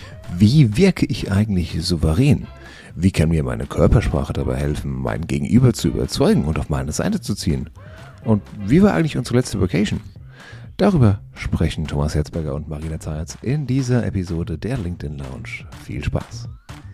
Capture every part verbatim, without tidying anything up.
Wie wirke ich eigentlich souverän? Wie kann mir meine Körpersprache dabei helfen, mein Gegenüber zu überzeugen und auf meine Seite zu ziehen? Und wie war eigentlich unsere letzte Vacation? Darüber sprechen Thomas Herzberger und Marina Zayatz in dieser Episode der LinkedIn Lounge. Viel Spaß!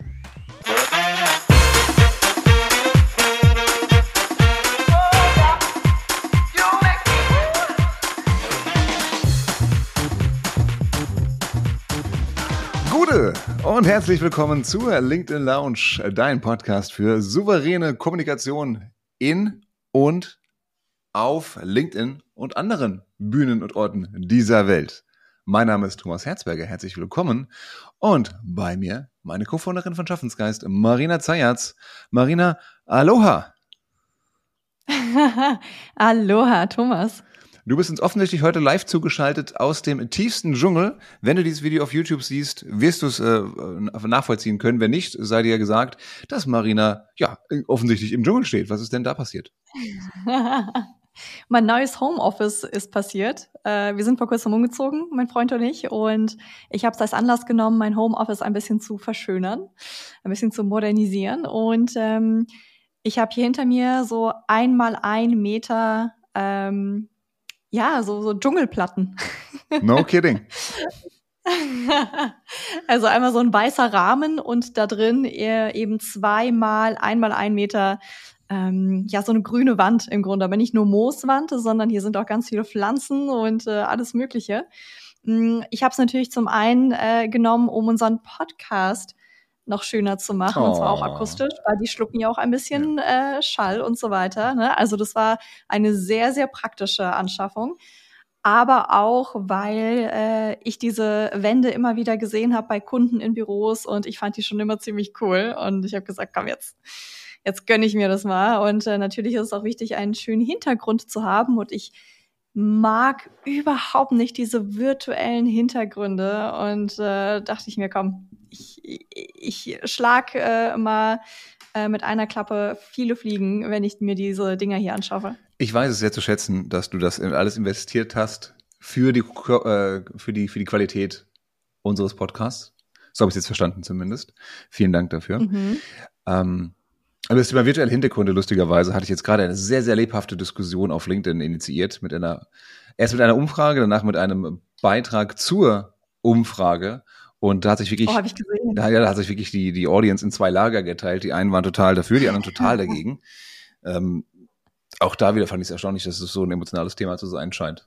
Gute und herzlich willkommen zur LinkedIn Lounge, dein Podcast für souveräne Kommunikation in und auf LinkedIn und anderen Bühnen und Orten dieser Welt. Mein Name ist Thomas Herzberger, herzlich willkommen und bei mir meine Co-Founderin von Schaffensgeist, Marina Zayatz. Marina, Aloha! Aloha, Thomas. Du bist uns offensichtlich heute live zugeschaltet aus dem tiefsten Dschungel. Wenn du dieses Video auf YouTube siehst, wirst du es äh, nachvollziehen können. Wenn nicht, sei dir gesagt, dass Marina ja offensichtlich im Dschungel steht. Was ist denn da passiert? Mein neues Homeoffice ist passiert. Äh, wir sind vor kurzem umgezogen, mein Freund und ich. Und ich habe es als Anlass genommen, mein Homeoffice ein bisschen zu verschönern, ein bisschen zu modernisieren. Und ähm, ich habe hier hinter mir so einmal ein Meter ähm, Ja, so, so Dschungelplatten. No kidding. Also einmal so ein weißer Rahmen und da drin eben zweimal, einmal ein Meter, ähm, ja, so eine grüne Wand im Grunde. Aber nicht nur Mooswand, sondern hier sind auch ganz viele Pflanzen und äh, alles Mögliche. Ich habe es natürlich zum einen äh, genommen, um unseren Podcast noch schöner zu machen, oh. und zwar auch akustisch, weil die schlucken ja auch ein bisschen ja. äh, Schall und so weiter. Ne? Also das war eine sehr, sehr praktische Anschaffung. Aber auch, weil äh, ich diese Wände immer wieder gesehen habe bei Kunden in Büros und ich fand die schon immer ziemlich cool. Und ich habe gesagt, komm, jetzt, jetzt gönne ich mir das mal. Und äh, natürlich ist es auch wichtig, einen schönen Hintergrund zu haben. Und ich mag überhaupt nicht diese virtuellen Hintergründe. Und äh, dachte ich mir, komm, ich, ich schlag äh, mal äh, mit einer Klappe viele Fliegen, wenn ich mir diese Dinger hier anschaue. Ich weiß es sehr zu schätzen, dass du das alles investiert hast für die, äh, für die, für die Qualität unseres Podcasts. So habe ich es jetzt verstanden zumindest. Vielen Dank dafür. Mhm. Ähm, aber das Thema virtuelle Hintergründe, lustigerweise, hatte ich jetzt gerade eine sehr, sehr lebhafte Diskussion auf LinkedIn initiiert. Mit einer, erst mit einer Umfrage, danach mit einem Beitrag zur Umfrage. Und da hat sich wirklich, oh, hab ich gesehen. Da, ja, da hat sich wirklich die, die Audience in zwei Lager geteilt. Die einen waren total dafür, die anderen total dagegen. ähm, auch da wieder fand ich es erstaunlich, dass es so ein emotionales Thema zu sein scheint.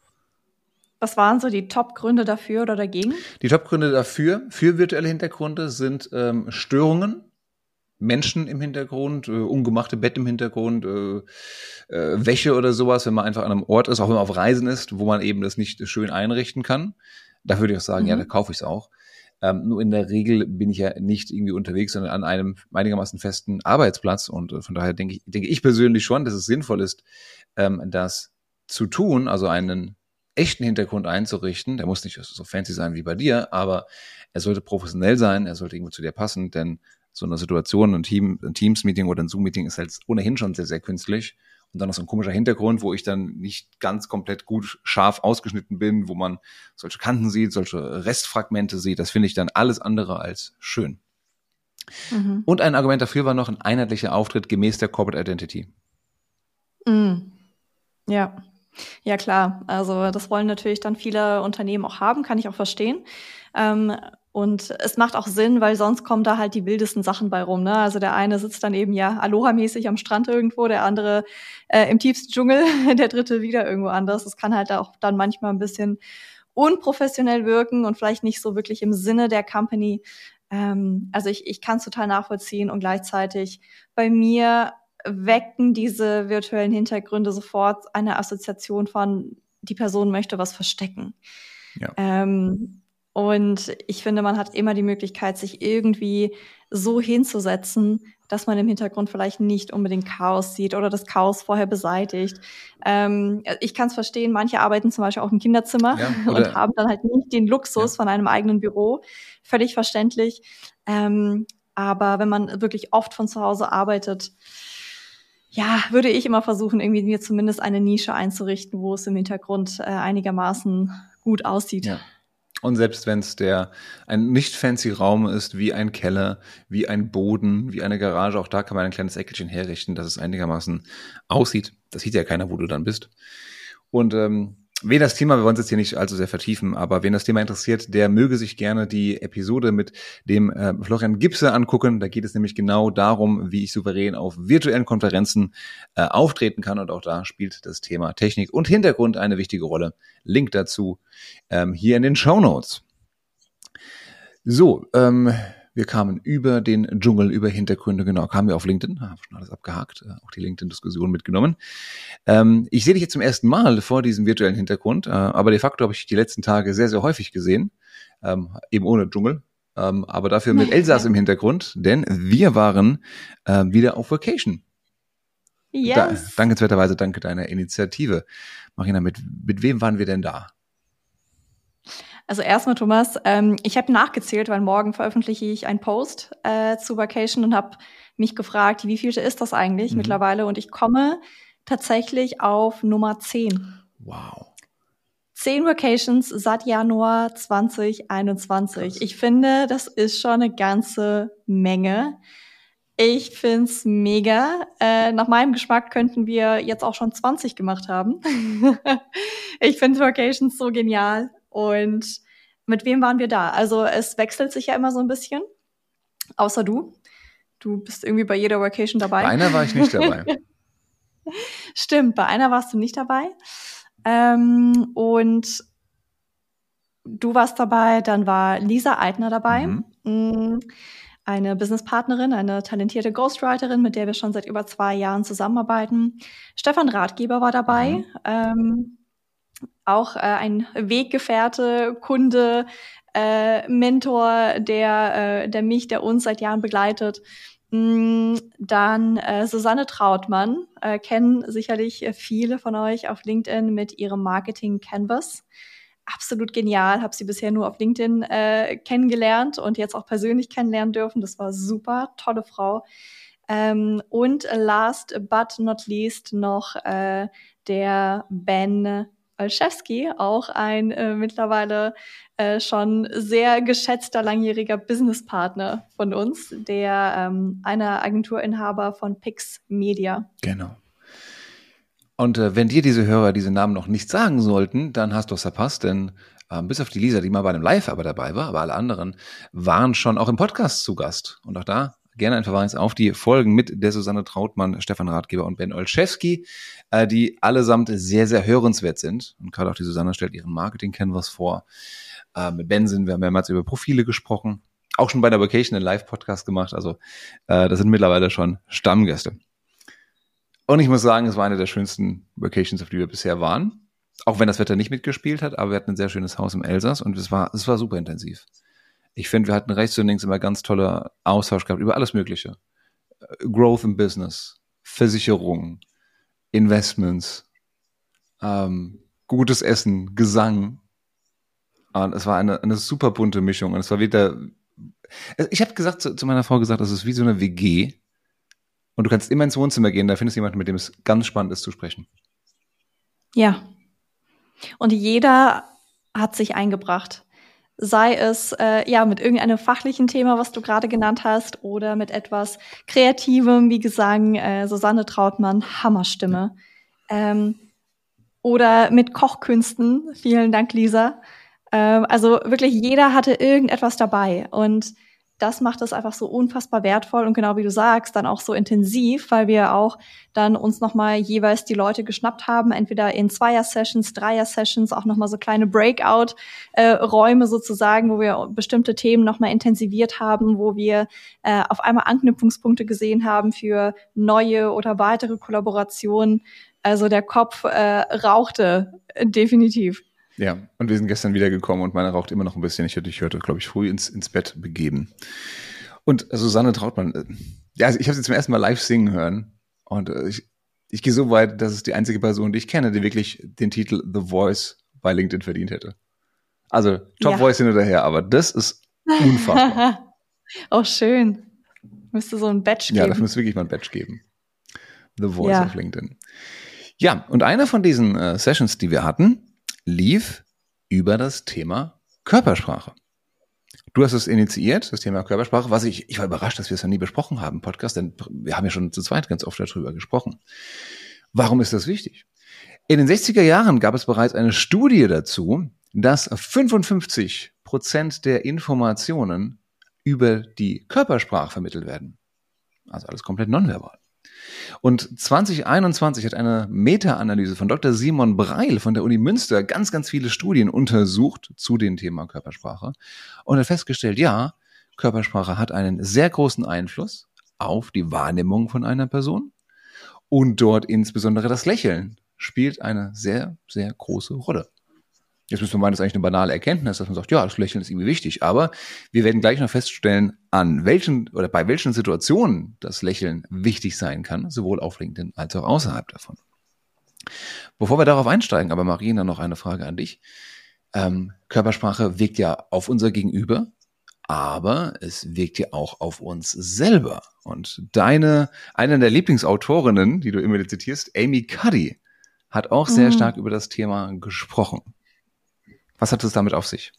Was waren so die Top-Gründe dafür oder dagegen? Die Top-Gründe dafür, für virtuelle Hintergründe, sind ähm, Störungen, Menschen im Hintergrund, äh, ungemachte Bett im Hintergrund, äh, äh, Wäsche oder sowas, wenn man einfach an einem Ort ist, auch wenn man auf Reisen ist, wo man eben das nicht schön einrichten kann. Da würde ich auch sagen, mhm. ja, da kaufe ich es auch. Ähm, nur in der Regel bin ich ja nicht irgendwie unterwegs, sondern an einem einigermaßen festen Arbeitsplatz. Und äh, von daher denke ich, denke ich persönlich schon, dass es sinnvoll ist, ähm, das zu tun, also einen echten Hintergrund einzurichten. Der muss nicht so fancy sein wie bei dir, aber er sollte professionell sein, er sollte irgendwo zu dir passen, denn so eine Situation, ein, Team, ein Teams-Meeting oder ein Zoom-Meeting ist halt ohnehin schon sehr, sehr künstlich. Und dann noch so ein komischer Hintergrund, wo ich dann nicht ganz komplett gut scharf ausgeschnitten bin, wo man solche Kanten sieht, solche Restfragmente sieht. Das finde ich dann alles andere als schön. Mhm. Und ein Argument dafür war noch ein einheitlicher Auftritt gemäß der Corporate Identity. Mhm. Ja, ja klar. Also das wollen natürlich dann viele Unternehmen auch haben, kann ich auch verstehen. Ähm, Und es macht auch Sinn, weil sonst kommen da halt die wildesten Sachen bei rum. Ne? Also der eine sitzt dann eben ja Aloha-mäßig am Strand irgendwo, der andere äh, im tiefsten Dschungel, der dritte wieder irgendwo anders. Das kann halt auch dann manchmal ein bisschen unprofessionell wirken und vielleicht nicht so wirklich im Sinne der Company. Ähm, also ich, ich kann es total nachvollziehen und gleichzeitig bei mir wecken diese virtuellen Hintergründe sofort eine Assoziation von, die Person möchte was verstecken. Ja. Ähm, Und ich finde, man hat immer die Möglichkeit, sich irgendwie so hinzusetzen, dass man im Hintergrund vielleicht nicht unbedingt Chaos sieht oder das Chaos vorher beseitigt. Ähm, ich kann es verstehen, manche arbeiten zum Beispiel auch im Kinderzimmer ja, und haben dann halt nicht den Luxus ja. von einem eigenen Büro. Völlig verständlich. Ähm, aber wenn man wirklich oft von zu Hause arbeitet, ja, würde ich immer versuchen, irgendwie mir zumindest eine Nische einzurichten, wo es im Hintergrund äh, einigermaßen gut aussieht. Ja. Und selbst wenn es der ein nicht fancy Raum ist, wie ein Keller, wie ein Boden, wie eine Garage, auch da kann man ein kleines Eckelchen herrichten, dass es einigermaßen aussieht. Das sieht ja keiner, wo du dann bist. Und ähm, wen das Thema, wir wollen es jetzt hier nicht allzu sehr vertiefen, aber wen das Thema interessiert, der möge sich gerne die Episode mit dem äh, Florian Gipse angucken. Da geht es nämlich genau darum, wie ich souverän auf virtuellen Konferenzen äh, auftreten kann. Und auch da spielt das Thema Technik und Hintergrund eine wichtige Rolle. Link dazu ähm, hier in den Shownotes. So, ähm, wir kamen über den Dschungel, über Hintergründe, genau, kamen wir auf LinkedIn, haben schon alles abgehakt, äh, auch die LinkedIn-Diskussion mitgenommen. Ähm, ich sehe dich jetzt zum ersten Mal vor diesem virtuellen Hintergrund, äh, aber de facto habe ich dich die letzten Tage sehr, sehr häufig gesehen, ähm, eben ohne Dschungel, ähm, aber dafür mit Elsass im Hintergrund, denn wir waren äh, wieder auf Vacation. Yes. Da, dankenswerterweise danke deiner Initiative. Marina, mit, mit wem waren wir denn da? Also erstmal, Thomas, ähm, ich habe nachgezählt, weil morgen veröffentliche ich einen Post äh, zu Vacation und habe mich gefragt, wie vielte ist das eigentlich mhm. mittlerweile? Und ich komme tatsächlich auf Nummer zehn. Wow. Zehn Vacations seit Januar zwanzig einundzwanzig. Krass. Ich finde, das ist schon eine ganze Menge. Ich find's mega. Äh, nach meinem Geschmack könnten wir jetzt auch schon zwanzig gemacht haben. Ich finde Vacations so genial. Und mit wem waren wir da? Also es wechselt sich ja immer so ein bisschen. Außer du. Du bist irgendwie bei jeder Vacation dabei. Bei einer war ich nicht dabei. Stimmt, bei einer warst du nicht dabei. Ähm, und du warst dabei, dann war Lisa Eitner dabei. Mhm. Eine Businesspartnerin, eine talentierte Ghostwriterin, mit der wir schon seit über zwei Jahren zusammenarbeiten. Stefan Ratgeber war dabei. Mhm. Ähm, auch äh, ein Weggefährte, Kunde, äh, Mentor, der, äh, der mich, der uns seit Jahren begleitet. Mm, dann äh, Susanne Trautmann, äh, kennen sicherlich viele von euch auf LinkedIn mit ihrem Marketing Canvas. Absolut genial, habe sie bisher nur auf LinkedIn äh, kennengelernt und jetzt auch persönlich kennenlernen dürfen. Das war super, tolle Frau. Ähm, und last but not least noch äh, der Ben Olszewski, auch ein äh, mittlerweile äh, schon sehr geschätzter langjähriger Businesspartner von uns, der ähm, einer Agenturinhaber von Pix Media. Genau. Und äh, wenn dir diese Hörer diese Namen noch nicht sagen sollten, dann hast du es verpasst, denn äh, bis auf die Lisa, die mal bei einem Live aber dabei war, aber alle anderen waren schon auch im Podcast zu Gast. Und auch da gerne ein Verweis auf die Folgen mit der Susanne Trautmann, Stefan Ratgeber und Ben Olszewski, äh, die allesamt sehr, sehr hörenswert sind. Und gerade auch die Susanne stellt ihren Marketing-Canvas vor. Äh, mit Ben sind wir mehrmals über Profile gesprochen. Auch schon bei der Vacation einen Live-Podcast gemacht. Also äh, das sind mittlerweile schon Stammgäste. Und ich muss sagen, es war eine der schönsten Vacations, auf die wir bisher waren. Auch wenn das Wetter nicht mitgespielt hat, aber wir hatten ein sehr schönes Haus im Elsass und es war, es war super intensiv. Ich finde, wir hatten rechts und links immer ganz toller Austausch gehabt über alles Mögliche. Growth im Business, Versicherungen, Investments, ähm, gutes Essen, Gesang. Und es war eine, eine super bunte Mischung. Und es war wieder, ich habe gesagt, zu, zu meiner Frau gesagt, es ist wie so eine W G. Und du kannst immer ins Wohnzimmer gehen, da findest du jemanden, mit dem es ganz spannend ist zu sprechen. Ja. Und jeder hat sich eingebracht. Sei es äh, ja mit irgendeinem fachlichen Thema, was du gerade genannt hast, oder mit etwas Kreativem, wie Gesang, äh, Susanne Trautmann, Hammerstimme. Ähm, oder mit Kochkünsten, vielen Dank, Lisa. Ähm, also wirklich jeder hatte irgendetwas dabei. Und das macht es einfach so unfassbar wertvoll und genau wie du sagst, dann auch so intensiv, weil wir auch dann uns nochmal jeweils die Leute geschnappt haben, entweder in Zweier-Sessions, Dreier-Sessions, auch nochmal so kleine Breakout-Räume äh, sozusagen, wo wir bestimmte Themen nochmal intensiviert haben, wo wir äh, auf einmal Anknüpfungspunkte gesehen haben für neue oder weitere Kollaborationen. Also der Kopf äh, rauchte definitiv. Ja, und wir sind gestern wiedergekommen und meine raucht immer noch ein bisschen. Ich hätte, ich hörte, glaube ich, früh ins, ins Bett begeben. Und Susanne Trautmann, äh, ja, also ich habe sie zum ersten Mal live singen hören. Und äh, ich, ich gehe so weit, dass es die einzige Person, die ich kenne, die wirklich den Titel The Voice bei LinkedIn verdient hätte. Also Top ja. Voice hin oder her, aber das ist unfassbar. Auch schön. Müsste so ein Badge geben. Ja, dafür müsste wirklich mal ein Badge geben. The Voice ja. auf LinkedIn. Ja, und eine von diesen äh, Sessions, die wir hatten, lief über das Thema Körpersprache. Du hast es initiiert, das Thema Körpersprache, was ich, ich war überrascht, dass wir es ja nie besprochen haben im Podcast, denn wir haben ja schon zu zweit ganz oft darüber gesprochen. Warum ist das wichtig? In den sechziger Jahren gab es bereits eine Studie dazu, dass fünfundfünfzig Prozent der Informationen über die Körpersprache vermittelt werden. Also alles komplett nonverbal. Und zwanzig einundzwanzig hat eine Meta-Analyse von Doktor Simon Breil von der Uni Münster ganz, ganz viele Studien untersucht zu dem Thema Körpersprache und hat festgestellt, ja, Körpersprache hat einen sehr großen Einfluss auf die Wahrnehmung von einer Person und dort insbesondere das Lächeln spielt eine sehr, sehr große Rolle. Jetzt müsste man meinen, das ist eigentlich eine banale Erkenntnis, dass man sagt, ja, das Lächeln ist irgendwie wichtig, aber wir werden gleich noch feststellen, an welchen oder bei welchen Situationen das Lächeln wichtig sein kann, sowohl auf LinkedIn als auch außerhalb davon. Bevor wir darauf einsteigen, aber Marina, noch eine Frage an dich. Ähm, Körpersprache wirkt ja auf unser Gegenüber, aber es wirkt ja auch auf uns selber. Und deine, eine der Lieblingsautorinnen, die du immer zitierst, Amy Cuddy, hat auch sehr mhm. stark über das Thema gesprochen. Was hat es damit auf sich?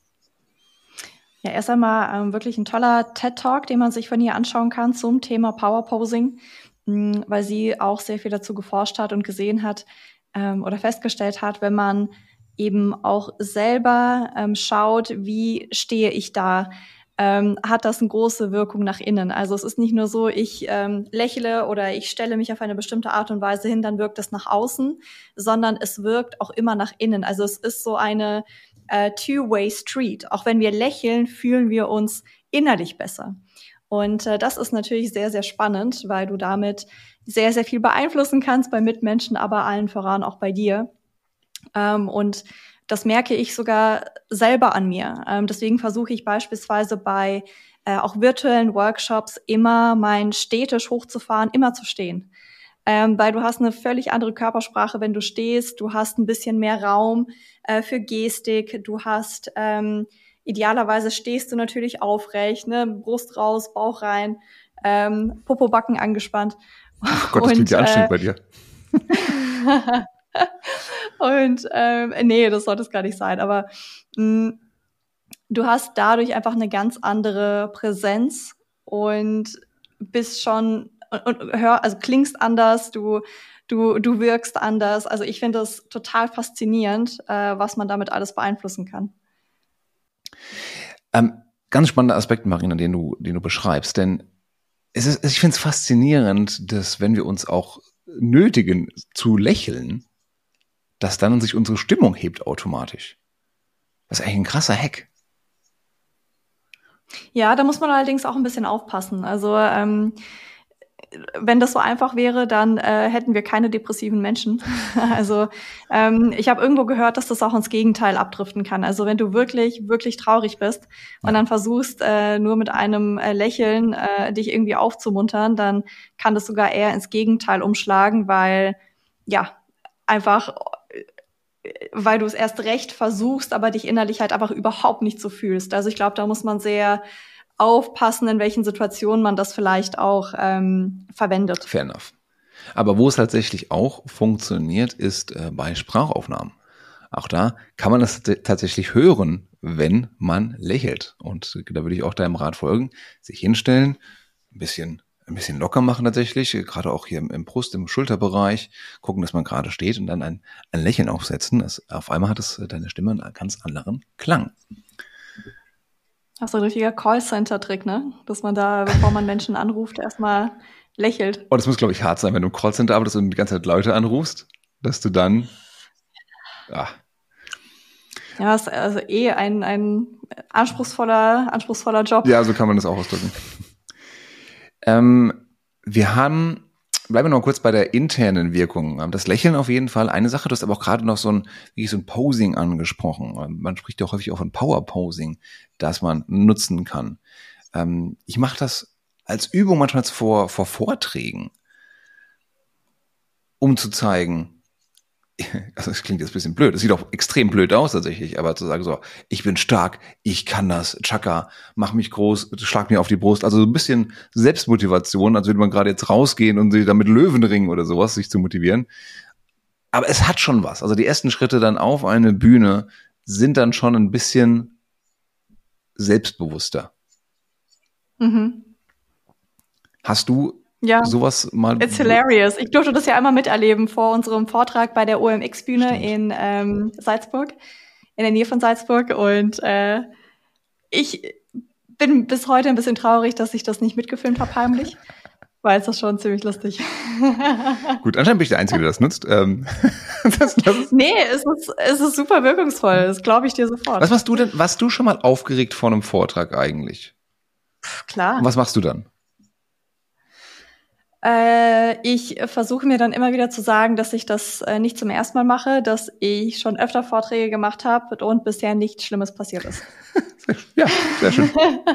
Ja, erst einmal ähm, wirklich ein toller TED-Talk, den man sich von ihr anschauen kann zum Thema Power Posing, mh, weil sie auch sehr viel dazu geforscht hat und gesehen hat ähm, oder festgestellt hat, wenn man eben auch selber ähm, schaut, wie stehe ich da, ähm, hat das eine große Wirkung nach innen. Also es ist nicht nur so, ich ähm, lächle oder ich stelle mich auf eine bestimmte Art und Weise hin, dann wirkt es nach außen, sondern es wirkt auch immer nach innen. Also es ist so eine äh, Two-Way Street. Auch wenn wir lächeln, fühlen wir uns innerlich besser. Und äh, das ist natürlich sehr, sehr spannend, weil du damit sehr, sehr viel beeinflussen kannst bei Mitmenschen, aber allen voran auch bei dir. Ähm, und das merke ich sogar selber an mir. Ähm, deswegen versuche ich beispielsweise bei äh, auch virtuellen Workshops immer meinen Stehtisch hochzufahren, immer zu stehen. Ähm, weil du hast eine völlig andere Körpersprache, wenn du stehst. Du hast ein bisschen mehr Raum äh, für Gestik. Du hast, ähm, idealerweise stehst du natürlich aufrecht, ne? Brust raus, Bauch rein, ähm, Popobacken angespannt. Ach Gott, das klingt ja anstrengend bei dir. Und ähm, nee, das sollte es gar nicht sein. Aber mh, du hast dadurch einfach eine ganz andere Präsenz und bist schon und, und hör, also klingst anders, du du du wirkst anders. Also ich finde das total faszinierend, äh, was man damit alles beeinflussen kann. Ähm, ganz spannender Aspekt, Marina, den du den du beschreibst, denn es ist, ich finde es faszinierend, dass wenn wir uns auch nötigen zu lächeln, dass dann sich unsere Stimmung hebt automatisch. Das ist eigentlich ein krasser Hack. Ja, da muss man allerdings auch ein bisschen aufpassen. Also ähm, wenn das so einfach wäre, dann äh, hätten wir keine depressiven Menschen. Also ähm, ich habe irgendwo gehört, dass das auch ins Gegenteil abdriften kann. Also wenn du wirklich, wirklich traurig bist und ja. dann versuchst, äh, nur mit einem äh, Lächeln äh, dich irgendwie aufzumuntern, dann kann das sogar eher ins Gegenteil umschlagen, weil ja einfach weil du es erst recht versuchst, aber dich innerlich halt einfach überhaupt nicht so fühlst. Also ich glaube, da muss man sehr aufpassen, in welchen Situationen man das vielleicht auch ähm, verwendet. Fair enough. Aber wo es tatsächlich auch funktioniert, ist äh, bei Sprachaufnahmen. Auch da kann man das t- tatsächlich hören, wenn man lächelt. Und da würde ich auch deinem Rat folgen, sich hinstellen, ein bisschen ein bisschen locker machen tatsächlich, gerade auch hier im, im Brust, im Schulterbereich, gucken, dass man gerade steht und dann ein, ein Lächeln aufsetzen. Das, auf einmal hat es deine Stimme einen ganz anderen Klang. Das ist ein richtiger Callcenter-Trick, ne? Dass man da, bevor man Menschen anruft, erstmal lächelt. Oh, das muss, glaube ich, hart sein, wenn du im Callcenter arbeitest und die ganze Zeit Leute anrufst, dass du dann, ja. Ja, das ist also eh ein, ein anspruchsvoller, anspruchsvoller Job. Ja, so kann man das auch ausdrücken. Ähm, wir haben, bleiben wir noch kurz bei der internen Wirkung. Das Lächeln auf jeden Fall eine Sache, du hast aber auch gerade noch so ein, wie so ein Posing angesprochen. Man spricht ja auch häufig auch von Power Posing, das man nutzen kann. Ähm, ich mache das als Übung manchmal vor, vor Vorträgen, um zu zeigen, also es klingt jetzt ein bisschen blöd, es sieht auch extrem blöd aus tatsächlich, aber zu sagen so, ich bin stark, ich kann das, Chaka, mach mich groß, schlag mir auf die Brust, also so ein bisschen Selbstmotivation, als würde man gerade jetzt rausgehen und sich damit Löwen ringen oder sowas, sich zu motivieren. Aber es hat schon was, also die ersten Schritte dann auf eine Bühne sind dann schon ein bisschen selbstbewusster. Mhm. Hast du ja. sowas mal? It's hilarious. Ich durfte das ja einmal miterleben vor unserem Vortrag bei der O M X-Bühne Stimmt. in ähm, Salzburg, in der Nähe von Salzburg. Und äh, ich bin bis heute ein bisschen traurig, dass ich das nicht mitgefilmt habe, heimlich. Weil es das schon ziemlich lustig. Gut, anscheinend bin ich der Einzige, der das nutzt. Ähm, das, das nee, es ist, es ist super wirkungsvoll. Das glaube ich dir sofort. Was machst du denn? Warst du schon mal aufgeregt vor einem Vortrag eigentlich? Pff, klar. Und was machst du dann? Äh, ich versuche mir dann immer wieder zu sagen, dass ich das äh, nicht zum ersten Mal mache, dass ich schon öfter Vorträge gemacht habe und bisher nichts Schlimmes passiert ist. Ja, sehr schön.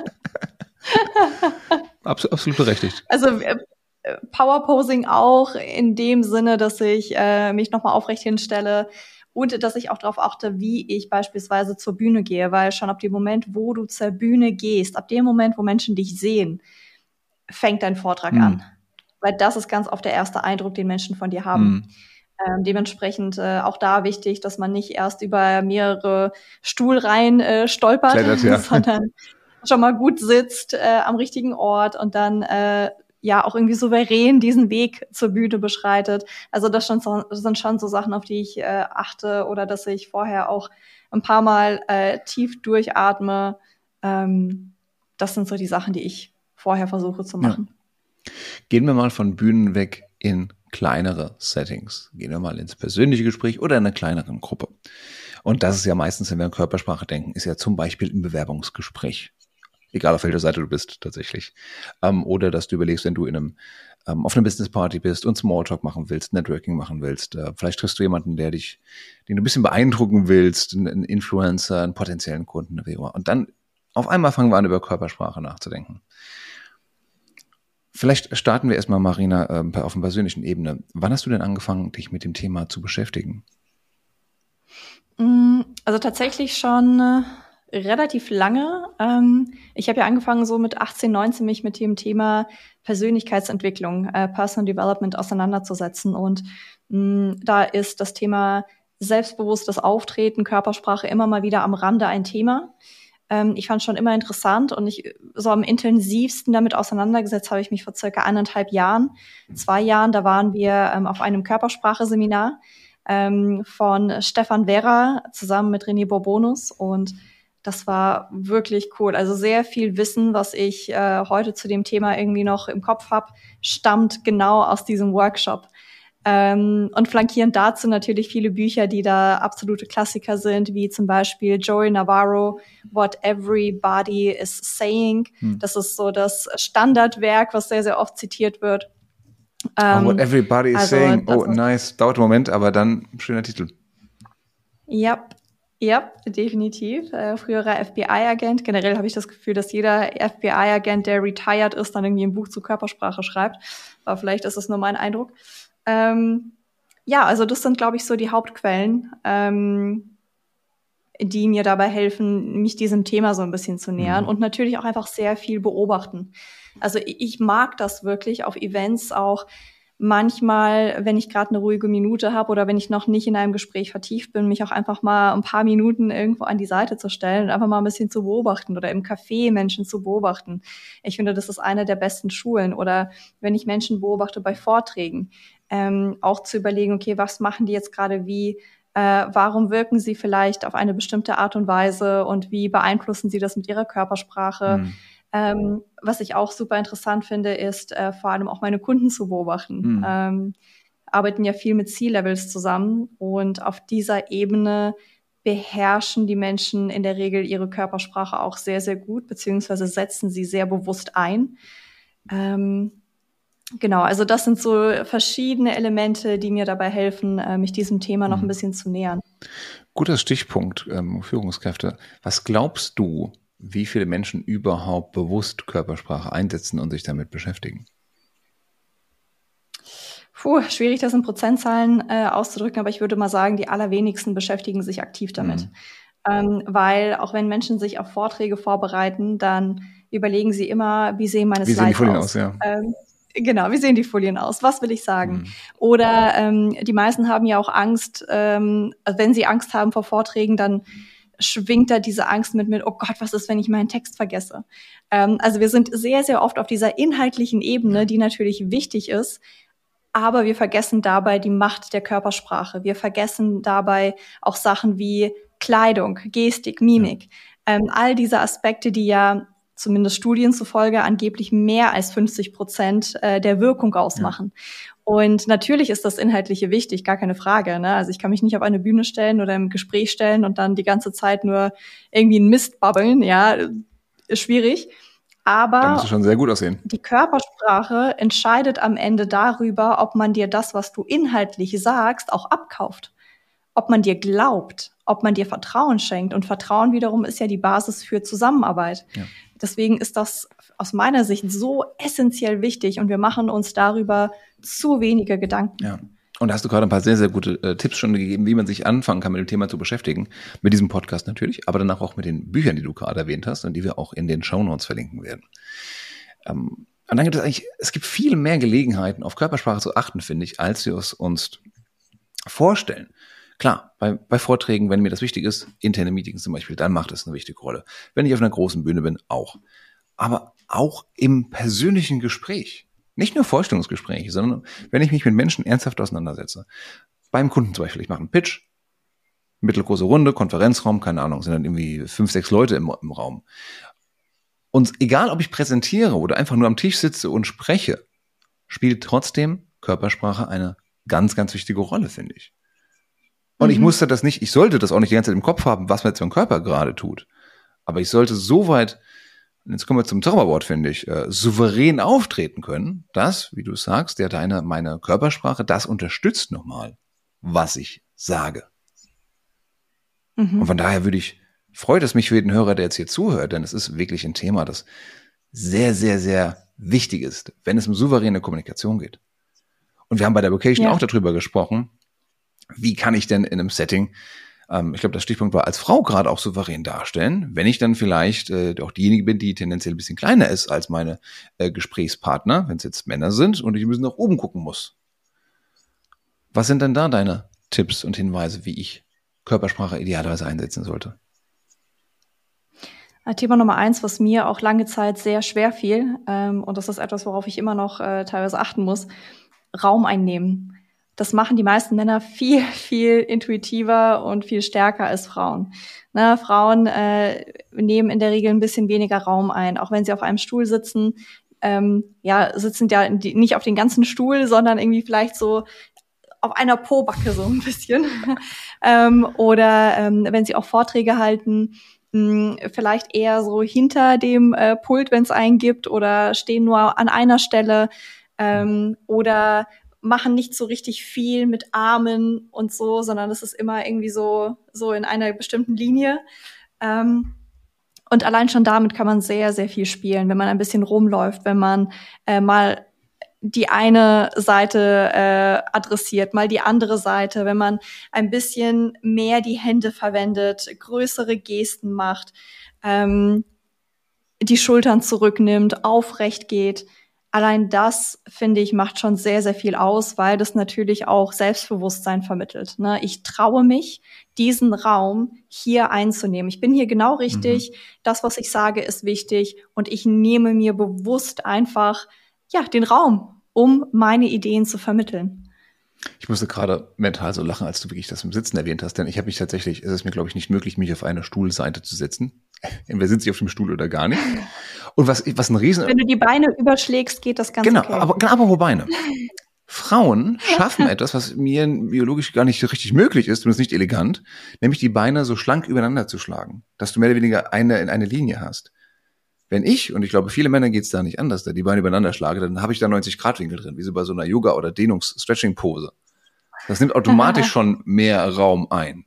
Absolut, absolut berechtigt. Also äh, Powerposing auch in dem Sinne, dass ich äh, mich nochmal aufrecht hinstelle und dass ich auch darauf achte, wie ich beispielsweise zur Bühne gehe, weil schon ab dem Moment, wo du zur Bühne gehst, ab dem Moment, wo Menschen dich sehen, fängt dein Vortrag hm. an. Weil das ist ganz oft der erste Eindruck, den Menschen von dir haben. Hm. Ähm, dementsprechend äh, auch da wichtig, dass man nicht erst über mehrere Stuhlreihen äh, stolpert, Klettert, ja. sondern schon mal gut sitzt äh, am richtigen Ort und dann äh, ja auch irgendwie souverän diesen Weg zur Bühne beschreitet. Also das, schon so, das sind schon so Sachen, auf die ich äh, achte oder dass ich vorher auch ein paar Mal äh, tief durchatme. Ähm, das sind so die Sachen, die ich vorher versuche zu machen. Ja. Gehen wir mal von Bühnen weg in kleinere Settings. Gehen wir mal ins persönliche Gespräch oder in einer kleineren Gruppe. Und das ist ja meistens, wenn wir an Körpersprache denken, ist ja zum Beispiel im Bewerbungsgespräch. Egal auf welcher Seite du bist, tatsächlich. Ähm, oder dass du überlegst, wenn du in einem, ähm, auf einer Business-Party bist und Smalltalk machen willst, Networking machen willst. Äh, vielleicht triffst du jemanden, der dich, den du ein bisschen beeindrucken willst, einen Influencer, einen potenziellen Kunden, wie immer. Und dann auf einmal fangen wir an, über Körpersprache nachzudenken. Vielleicht starten wir erstmal, Marina, äh, auf einer persönlichen Ebene. Wann hast du denn angefangen, dich mit dem Thema zu beschäftigen? Also tatsächlich schon äh, relativ lange. Ähm, ich habe ja angefangen, so mit achtzehn, neunzehn mich mit dem Thema Persönlichkeitsentwicklung, äh, Personal Development auseinanderzusetzen. Und mh, da ist das Thema selbstbewusstes Auftreten, Körpersprache immer mal wieder am Rande ein Thema. Ähm, ich fand schon immer interessant und ich so am intensivsten damit auseinandergesetzt habe ich mich vor circa eineinhalb Jahren, zwei Jahren. Da waren wir ähm, auf einem Körpersprache-Seminar ähm, von Stefan Werra zusammen mit René Bourbonus und das war wirklich cool. Also sehr viel Wissen, was ich äh, heute zu dem Thema irgendwie noch im Kopf habe, stammt genau aus diesem Workshop. Ähm, und flankierend dazu natürlich viele Bücher, die da absolute Klassiker sind, wie zum Beispiel Joey Navarro, What Everybody is Saying. Hm. Das ist so das Standardwerk, was sehr, sehr oft zitiert wird. Ähm, oh, What Everybody is also, Saying. Oh, nice. Dauert einen Moment, aber dann schöner Titel. Ja, ja, definitiv. Äh, früherer F B I-Agent. Generell habe ich das Gefühl, dass jeder F B I-Agent, der retired ist, dann irgendwie ein Buch zu Körpersprache schreibt. Aber vielleicht ist das nur mein Eindruck. Ähm, ja, also das sind, glaube ich, so die Hauptquellen, ähm, die mir dabei helfen, mich diesem Thema so ein bisschen zu nähern mhm. und natürlich auch einfach sehr viel beobachten. Also ich mag das wirklich auf Events auch manchmal, wenn ich gerade eine ruhige Minute habe oder wenn ich noch nicht in einem Gespräch vertieft bin, mich auch einfach mal ein paar Minuten irgendwo an die Seite zu stellen und einfach mal ein bisschen zu beobachten oder im Café Menschen zu beobachten. Ich finde, das ist eine der besten Schulen. Oder wenn ich Menschen beobachte bei Vorträgen, ähm, auch zu überlegen, okay, was machen die jetzt gerade wie, äh, warum wirken sie vielleicht auf eine bestimmte Art und Weise und wie beeinflussen sie das mit ihrer Körpersprache? Mhm. Ähm, was ich auch super interessant finde, ist äh, vor allem auch meine Kunden zu beobachten. Mhm. Ähm, arbeiten ja viel mit C-Levels zusammen und auf dieser Ebene beherrschen die Menschen in der Regel ihre Körpersprache auch sehr, sehr gut, beziehungsweise setzen sie sehr bewusst ein. Ähm, genau, also das sind so verschiedene Elemente, die mir dabei helfen, äh, mich diesem Thema noch mhm. ein bisschen zu nähern. Guter Stichpunkt, ähm, Führungskräfte. Was glaubst du, wie viele Menschen überhaupt bewusst Körpersprache einsetzen und sich damit beschäftigen? Puh, schwierig, das in Prozentzahlen äh, auszudrücken, aber ich würde mal sagen, die allerwenigsten beschäftigen sich aktiv damit. Mhm. Ähm, weil auch wenn Menschen sich auf Vorträge vorbereiten, dann überlegen sie immer, wie sehen meine wie Slides sehen die Folien aus? aus ja. Ähm, genau, wie sehen die Folien aus? Was will ich sagen? Mhm. Oder ähm, die meisten haben ja auch Angst, ähm, also wenn sie Angst haben vor Vorträgen, dann schwingt da diese Angst mit, mit, oh Gott, was ist, wenn ich meinen Text vergesse? Ähm, also wir sind sehr, sehr oft auf dieser inhaltlichen Ebene, die natürlich wichtig ist, aber wir vergessen dabei die Macht der Körpersprache. Wir vergessen dabei auch Sachen wie Kleidung, Gestik, Mimik. Ja. Ähm, all diese Aspekte, die ja zumindest Studien zufolge angeblich mehr als fünfzig Prozent äh, der Wirkung ausmachen. Ja. Und natürlich ist das Inhaltliche wichtig, gar keine Frage. Ne? Also ich kann mich nicht auf eine Bühne stellen oder im Gespräch stellen und dann die ganze Zeit nur irgendwie einen Mist babbeln. Ja, ist schwierig. Aber da musst du schon sehr gut aussehen. Die Körpersprache entscheidet am Ende darüber, ob man dir das, was du inhaltlich sagst, auch abkauft. Ob man dir glaubt, ob man dir Vertrauen schenkt. Und Vertrauen wiederum ist ja die Basis für Zusammenarbeit. Ja. Deswegen ist das aus meiner Sicht so essentiell wichtig und wir machen uns darüber zu wenige Gedanken. Ja. Und da hast du gerade ein paar sehr, sehr gute äh, Tipps schon gegeben, wie man sich anfangen kann, mit dem Thema zu beschäftigen. Mit diesem Podcast natürlich, aber danach auch mit den Büchern, die du gerade erwähnt hast und die wir auch in den Shownotes verlinken werden. Ähm, und dann gibt es eigentlich, es gibt viel mehr Gelegenheiten, auf Körpersprache zu achten, finde ich, als wir es uns vorstellen. Klar, bei, bei Vorträgen, wenn mir das wichtig ist, interne Meetings zum Beispiel, dann macht es eine wichtige Rolle. Wenn ich auf einer großen Bühne bin, auch. Aber auch im persönlichen Gespräch. Nicht nur Vorstellungsgespräche, sondern wenn ich mich mit Menschen ernsthaft auseinandersetze. Beim Kunden zum Beispiel, ich mache einen Pitch, mittelgroße Runde, Konferenzraum, keine Ahnung, sind dann irgendwie fünf, sechs Leute im, im Raum. Und egal, ob ich präsentiere oder einfach nur am Tisch sitze und spreche, spielt trotzdem Körpersprache eine ganz, ganz wichtige Rolle, finde ich. Und mhm. ich musste das nicht, ich sollte das auch nicht die ganze Zeit im Kopf haben, was mir jetzt mein Körper gerade tut. Aber ich sollte so weit, jetzt kommen wir zum Zauberwort, finde ich, äh, souverän auftreten können, dass, wie du sagst, ja deine, meine Körpersprache, das unterstützt nochmal, was ich sage. Mhm. Und von daher würde ich, freut es mich für jeden Hörer, der jetzt hier zuhört, denn es ist wirklich ein Thema, das sehr, sehr, sehr wichtig ist, wenn es um souveräne Kommunikation geht. Und wir haben bei der Vocation ja. auch darüber gesprochen, wie kann ich denn in einem Setting, ähm, ich glaube, das Stichpunkt war, als Frau gerade auch souverän darstellen, wenn ich dann vielleicht äh, auch diejenige bin, die tendenziell ein bisschen kleiner ist als meine äh, Gesprächspartner, wenn es jetzt Männer sind und ich ein bisschen nach oben gucken muss. Was sind denn da deine Tipps und Hinweise, wie ich Körpersprache idealerweise einsetzen sollte? Thema Nummer eins, was mir auch lange Zeit sehr schwer fiel, ähm, und das ist etwas, worauf ich immer noch äh, teilweise achten muss, Raum einnehmen. Das machen die meisten Männer viel, viel intuitiver und viel stärker als Frauen. Ne, Frauen äh, nehmen in der Regel ein bisschen weniger Raum ein, auch wenn sie auf einem Stuhl sitzen. Ähm, ja, sitzen ja nicht auf den ganzen Stuhl, sondern irgendwie vielleicht so auf einer Pobacke so ein bisschen. ähm, oder ähm, wenn sie auch Vorträge halten, mh, vielleicht eher so hinter dem äh, Pult, wenn es einen gibt, oder stehen nur an einer Stelle ähm, oder machen nicht so richtig viel mit Armen und so, sondern es ist immer irgendwie so so in einer bestimmten Linie. Ähm, und allein schon damit kann man sehr, sehr viel spielen, wenn man ein bisschen rumläuft, wenn man äh, mal die eine Seite äh, adressiert, mal die andere Seite, wenn man ein bisschen mehr die Hände verwendet, größere Gesten macht, ähm, die Schultern zurücknimmt, aufrecht geht. Allein das, finde ich, macht schon sehr, sehr viel aus, weil das natürlich auch Selbstbewusstsein vermittelt. Ne? Ich traue mich, diesen Raum hier einzunehmen. Ich bin hier genau richtig. Mhm. Das, was ich sage, ist wichtig. Und ich nehme mir bewusst einfach ja den Raum, um meine Ideen zu vermitteln. Ich musste gerade mental so lachen, als du wirklich das im Sitzen erwähnt hast, denn ich habe mich tatsächlich, es ist mir, glaube ich, nicht möglich, mich auf eine Stuhlseite zu setzen. Entweder sitze ich auf dem Stuhl oder gar nicht. Und was, was ein Riesen... Wenn du die Beine überschlägst, geht das ganz genau, okay. Aber, genau, aber Beine. Frauen schaffen etwas, was mir biologisch gar nicht richtig möglich ist, zumindest nicht elegant, nämlich die Beine so schlank übereinander zu schlagen, dass du mehr oder weniger eine in eine Linie hast. Wenn ich, und ich glaube, viele Männer geht's da nicht anders, da die Beine übereinander schlage, dann habe ich da neunzig Grad Winkel drin, wie so bei so einer Yoga- oder Dehnungs-Stretching-Pose. Das nimmt automatisch schon mehr Raum ein.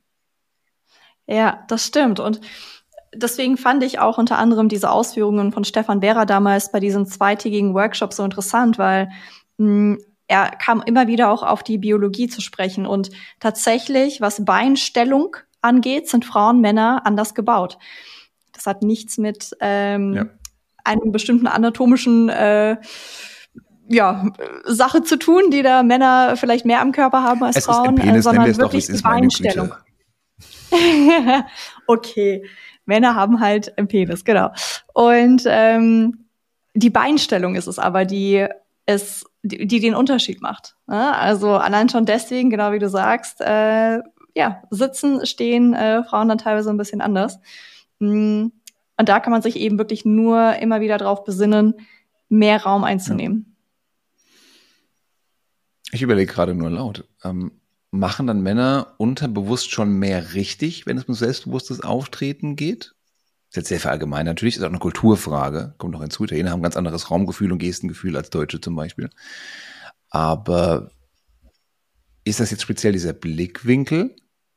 Ja, das stimmt. Und deswegen fand ich auch unter anderem diese Ausführungen von Stefan Behrer damals bei diesem zweitägigen Workshop so interessant, weil mh, er kam immer wieder auch auf die Biologie zu sprechen. Und tatsächlich, was Beinstellung angeht, sind Frauen und Männer anders gebaut. Das hat nichts mit ähm, ja. einem bestimmten anatomischen äh, ja, Sache zu tun, die da Männer vielleicht mehr am Körper haben als es Frauen, ist Penis, sondern es wirklich doch, die Beinstellung. Okay, Männer haben halt einen Penis, genau. Und ähm, die Beinstellung ist es aber, die es, die, die den Unterschied macht. Ne? Also allein schon deswegen, genau wie du sagst, äh, ja, sitzen, stehen äh, Frauen dann teilweise ein bisschen anders. Und da kann man sich eben wirklich nur immer wieder drauf besinnen, mehr Raum einzunehmen. Ich überlege gerade nur laut. Ähm, machen dann Männer unterbewusst schon mehr richtig, wenn es um selbstbewusstes Auftreten geht? Das ist jetzt sehr verallgemein. Natürlich ist auch eine Kulturfrage. Kommt noch hinzu. Italiener haben ein ganz anderes Raumgefühl und Gestengefühl als Deutsche zum Beispiel. Aber ist das jetzt speziell dieser Blickwinkel?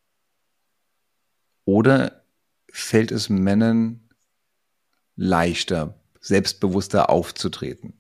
Oder fällt es Männern leichter, selbstbewusster aufzutreten?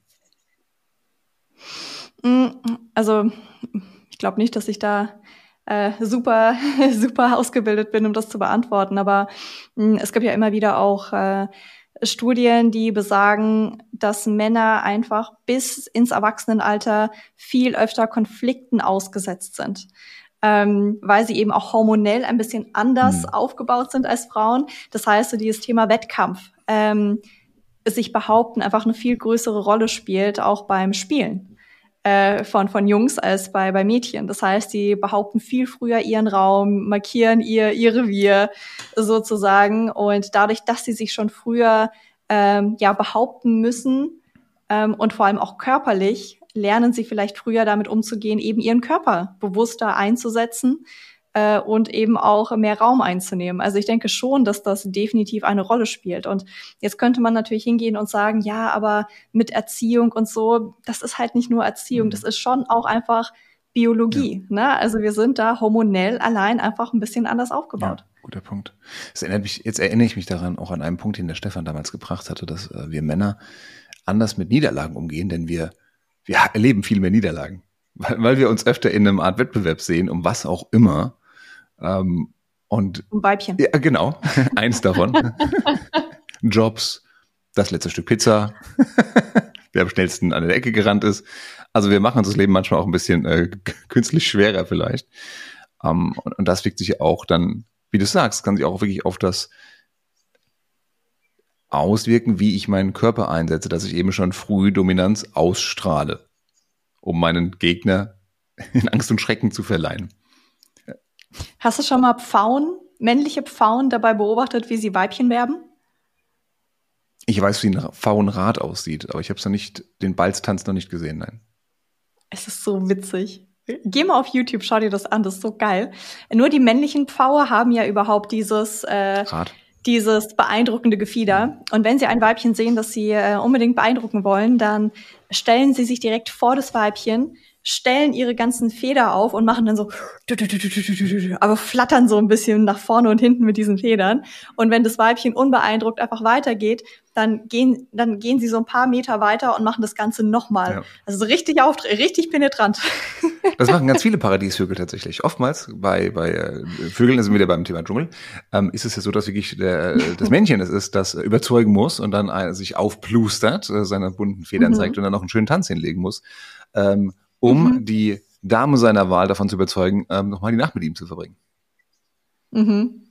Also ich glaube nicht, dass ich da äh, super super ausgebildet bin, um das zu beantworten. Aber mh, es gibt ja immer wieder auch äh, Studien, die besagen, dass Männer einfach bis ins Erwachsenenalter viel öfter Konflikten ausgesetzt sind. Ähm, weil sie eben auch hormonell ein bisschen anders hm. aufgebaut sind als Frauen. Das heißt, so dieses Thema Wettkampf, ähm, sich behaupten, einfach eine viel größere Rolle spielt, auch beim Spielen äh, von von Jungs als bei bei Mädchen. Das heißt, die behaupten viel früher ihren Raum, markieren ihr ihr Revier sozusagen, und dadurch, dass sie sich schon früher ähm, ja behaupten müssen ähm, und vor allem auch körperlich, lernen sie vielleicht früher damit umzugehen, eben ihren Körper bewusster einzusetzen äh, und eben auch mehr Raum einzunehmen. Also ich denke schon, dass das definitiv eine Rolle spielt. Und jetzt könnte man natürlich hingehen und sagen, ja, aber mit Erziehung und so, das ist halt nicht nur Erziehung, das ist schon auch einfach Biologie. Ja. Ne? Also wir sind da hormonell allein einfach ein bisschen anders aufgebaut. Ja, guter Punkt. Das erinnert mich, jetzt erinnere ich mich daran, auch an einen Punkt, den der Stefan damals gebracht hatte, dass äh, wir Männer anders mit Niederlagen umgehen, denn wir, wir erleben viel mehr Niederlagen, weil, weil wir uns öfter in einem Art Wettbewerb sehen, um was auch immer. Ähm, und um Weibchen. Ja, genau. Eins davon. Jobs, das letzte Stück Pizza, wer am schnellsten an der Ecke gerannt ist. Also wir machen uns das Leben manchmal auch ein bisschen äh, künstlich schwerer vielleicht. Ähm, und, und das wirkt sich auch dann, wie du sagst, kann sich auch wirklich auf das auswirken, wie ich meinen Körper einsetze, dass ich eben schon früh Dominanz ausstrahle, um meinen Gegner in Angst und Schrecken zu verleihen. Hast du schon mal Pfauen, männliche Pfauen dabei beobachtet, wie sie Weibchen werben? Ich weiß, wie ein Pfauenrad aussieht, aber ich habe es noch nicht, den Balztanz noch nicht gesehen, nein. Es ist so witzig. Geh mal auf YouTube, schau dir das an, das ist so geil. Nur die männlichen Pfaue haben ja überhaupt dieses äh, Rad. dieses beeindruckende Gefieder. Und wenn sie ein Weibchen sehen, das sie äh, unbedingt beeindrucken wollen, dann stellen sie sich direkt vor das Weibchen, stellen ihre ganzen Feder auf und machen dann so, aber flattern so ein bisschen nach vorne und hinten mit diesen Federn. Und wenn das Weibchen unbeeindruckt einfach weitergeht, dann gehen, dann gehen sie so ein paar Meter weiter und machen das Ganze nochmal. Ja. Also so richtig auftre- richtig penetrant. Das machen ganz viele Paradiesvögel tatsächlich. Oftmals bei, bei äh, Vögeln, also wieder beim Thema Dschungel, ähm, ist es ja so, dass wirklich der, das Männchen es ist, das überzeugen muss und dann äh, sich aufplustert, äh, seine bunten Federn mhm. zeigt und dann noch einen schönen Tanz hinlegen muss, ähm, um mhm. die Dame seiner Wahl davon zu überzeugen, ähm, nochmal die Nacht mit ihm zu verbringen. Mhm.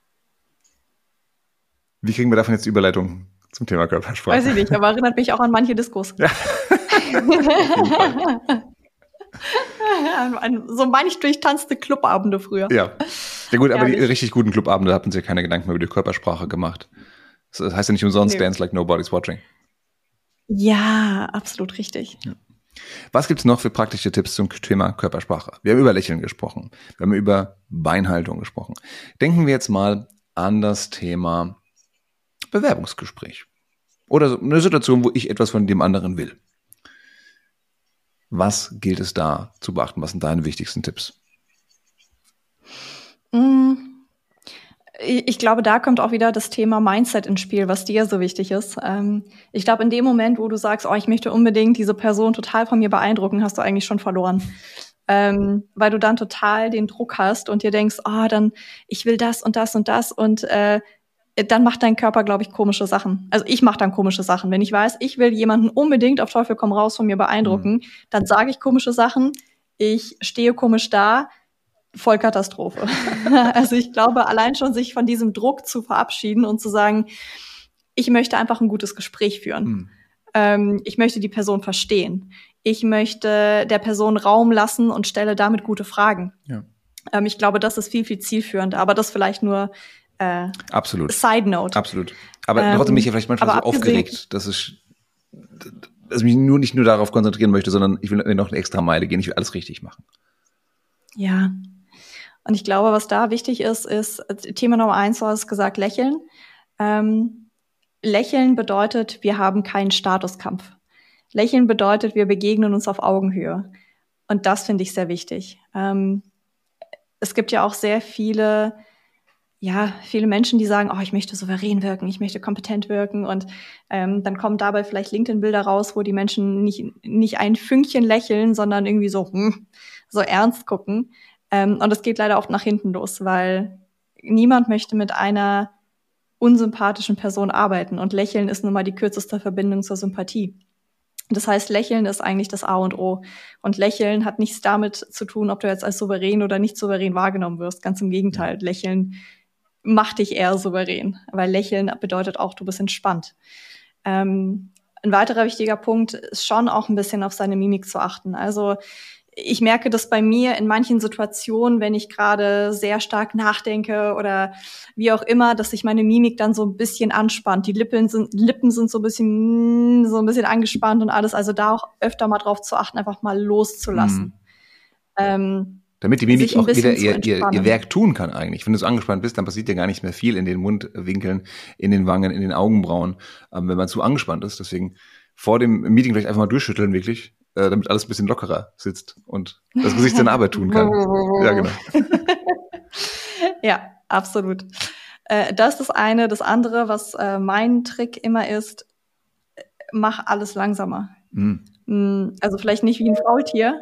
Wie kriegen wir davon jetzt die Überleitung zum Thema Körpersprache? Weiß ich nicht, aber erinnert mich auch an manche Diskos. Ja. So manch durchtanzte Clubabende früher. Ja. Ja gut, aber Ehrlich. Die richtig guten Clubabende hatten sich ja keine Gedanken mehr über die Körpersprache gemacht. Das heißt ja nicht umsonst, nee. Dance like nobody's watching. Ja, absolut richtig. Ja. Was gibt's noch für praktische Tipps zum Thema Körpersprache? Wir haben über Lächeln gesprochen. Wir haben über Beinhaltung gesprochen. Denken wir jetzt mal an das Thema Bewerbungsgespräch. Oder so eine Situation, wo ich etwas von dem anderen will. Was gilt es da zu beachten? Was sind deine wichtigsten Tipps? Ich glaube, da kommt auch wieder das Thema Mindset ins Spiel, was dir so wichtig ist. Ich glaube, in dem Moment, wo du sagst, oh, ich möchte unbedingt diese Person total von mir beeindrucken, hast du eigentlich schon verloren. Ähm, weil du dann total den Druck hast und dir denkst, oh, dann, ich will das und das und das und äh, dann macht dein Körper, glaube ich, komische Sachen. Also ich mache dann komische Sachen. Wenn ich weiß, ich will jemanden unbedingt auf Teufel komm raus von mir beeindrucken, mhm. dann sage ich komische Sachen, ich stehe komisch da, Vollkatastrophe. Also ich glaube, allein schon sich von diesem Druck zu verabschieden und zu sagen, ich möchte einfach ein gutes Gespräch führen. Hm. Ähm, ich möchte die Person verstehen. Ich möchte der Person Raum lassen und stelle damit gute Fragen. Ja. Ähm, ich glaube, das ist viel, viel zielführender. Aber das vielleicht nur äh, Absolut. Side Note. Absolut. Aber ähm, trotzdem bin ich ja vielleicht manchmal so aufgeregt, dass ich, dass ich mich nur nicht nur darauf konzentrieren möchte, sondern ich will noch eine extra Meile gehen. Ich will alles richtig machen. Ja. Und ich glaube, was da wichtig ist, ist Thema Nummer eins, du hast gesagt, Lächeln. Ähm, Lächeln bedeutet, wir haben keinen Statuskampf. Lächeln bedeutet, wir begegnen uns auf Augenhöhe. Und das finde ich sehr wichtig. Ähm, es gibt ja auch sehr viele, ja, viele Menschen, die sagen, oh, ich möchte souverän wirken, ich möchte kompetent wirken. Und ähm, dann kommen dabei vielleicht LinkedIn-Bilder raus, wo die Menschen nicht, nicht ein Fünkchen lächeln, sondern irgendwie so, hm, so ernst gucken. Ähm, und es geht leider oft nach hinten los, weil niemand möchte mit einer unsympathischen Person arbeiten. Und Lächeln ist nun mal die kürzeste Verbindung zur Sympathie. Das heißt, Lächeln ist eigentlich das A und O. Und Lächeln hat nichts damit zu tun, ob du jetzt als souverän oder nicht souverän wahrgenommen wirst. Ganz im Gegenteil. Lächeln macht dich eher souverän. Weil Lächeln bedeutet auch, du bist entspannt. Ähm, ein weiterer wichtiger Punkt ist schon auch ein bisschen auf seine Mimik zu achten. Also ich merke das bei mir in manchen Situationen, wenn ich gerade sehr stark nachdenke oder wie auch immer, dass sich meine Mimik dann so ein bisschen anspannt. Die Lippen sind, Lippen sind so ein bisschen, so ein bisschen angespannt und alles. Also da auch öfter mal drauf zu achten, einfach mal loszulassen. Mhm. Ähm, Damit die Mimik auch wieder ihr, ihr, ihr Werk tun kann eigentlich. Wenn du so angespannt bist, dann passiert ja gar nicht mehr viel in den Mundwinkeln, in den Wangen, in den Augenbrauen, ähm, wenn man zu angespannt ist. Deswegen vor dem Meeting vielleicht einfach mal durchschütteln, wirklich, äh, damit alles ein bisschen lockerer sitzt und das Gesicht seine Arbeit tun kann. Ja, genau. Ja, absolut. Äh, das ist das eine. Das andere, was äh, mein Trick immer ist, mach alles langsamer. Mm. Also vielleicht nicht wie ein Faultier,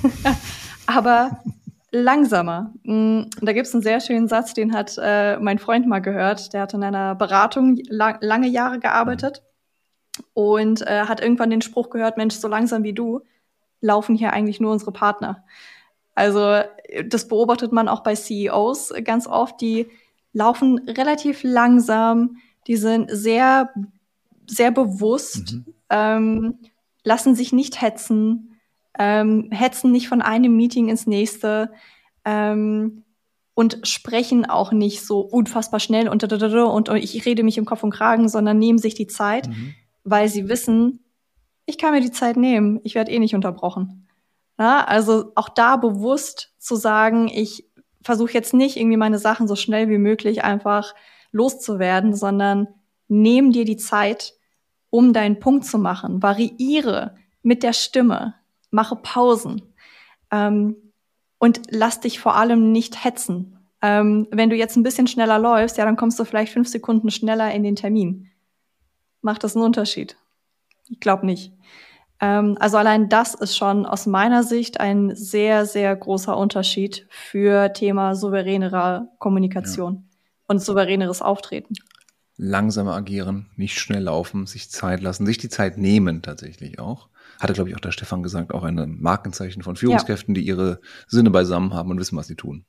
aber langsamer. Und da gibt es einen sehr schönen Satz, den hat äh, mein Freund mal gehört. Der hat in einer Beratung lang, lange Jahre gearbeitet und äh, hat irgendwann den Spruch gehört, Mensch, so langsam wie du laufen hier eigentlich nur unsere Partner. Also das beobachtet man auch bei C E Os ganz oft. Die laufen relativ langsam, die sind sehr, sehr bewusst, mhm. ähm, lassen sich nicht hetzen, Ähm, hetzen nicht von einem Meeting ins nächste ähm, und sprechen auch nicht so unfassbar schnell und, und, und ich rede mich im Kopf und Kragen, sondern nehmen sich die Zeit, mhm. weil sie wissen, ich kann mir die Zeit nehmen, ich werde eh nicht unterbrochen. Ja, also auch da bewusst zu sagen, ich versuche jetzt nicht irgendwie meine Sachen so schnell wie möglich einfach loszuwerden, sondern nehm dir die Zeit, um deinen Punkt zu machen. Variiere mit der Stimme. Mache Pausen ähm, und lass dich vor allem nicht hetzen. Ähm, wenn du jetzt ein bisschen schneller läufst, ja, dann kommst du vielleicht fünf Sekunden schneller in den Termin. Macht das einen Unterschied? Ich glaube nicht. Ähm, also allein das ist schon aus meiner Sicht ein sehr, sehr großer Unterschied für Thema souveränerer Kommunikation ja. und souveräneres Auftreten. Langsamer agieren, nicht schnell laufen, sich Zeit lassen, sich die Zeit nehmen tatsächlich auch. Hatte, glaube ich, auch der Stefan gesagt, auch ein Markenzeichen von Führungskräften, ja. die ihre Sinne beisammen haben und wissen, was sie tun.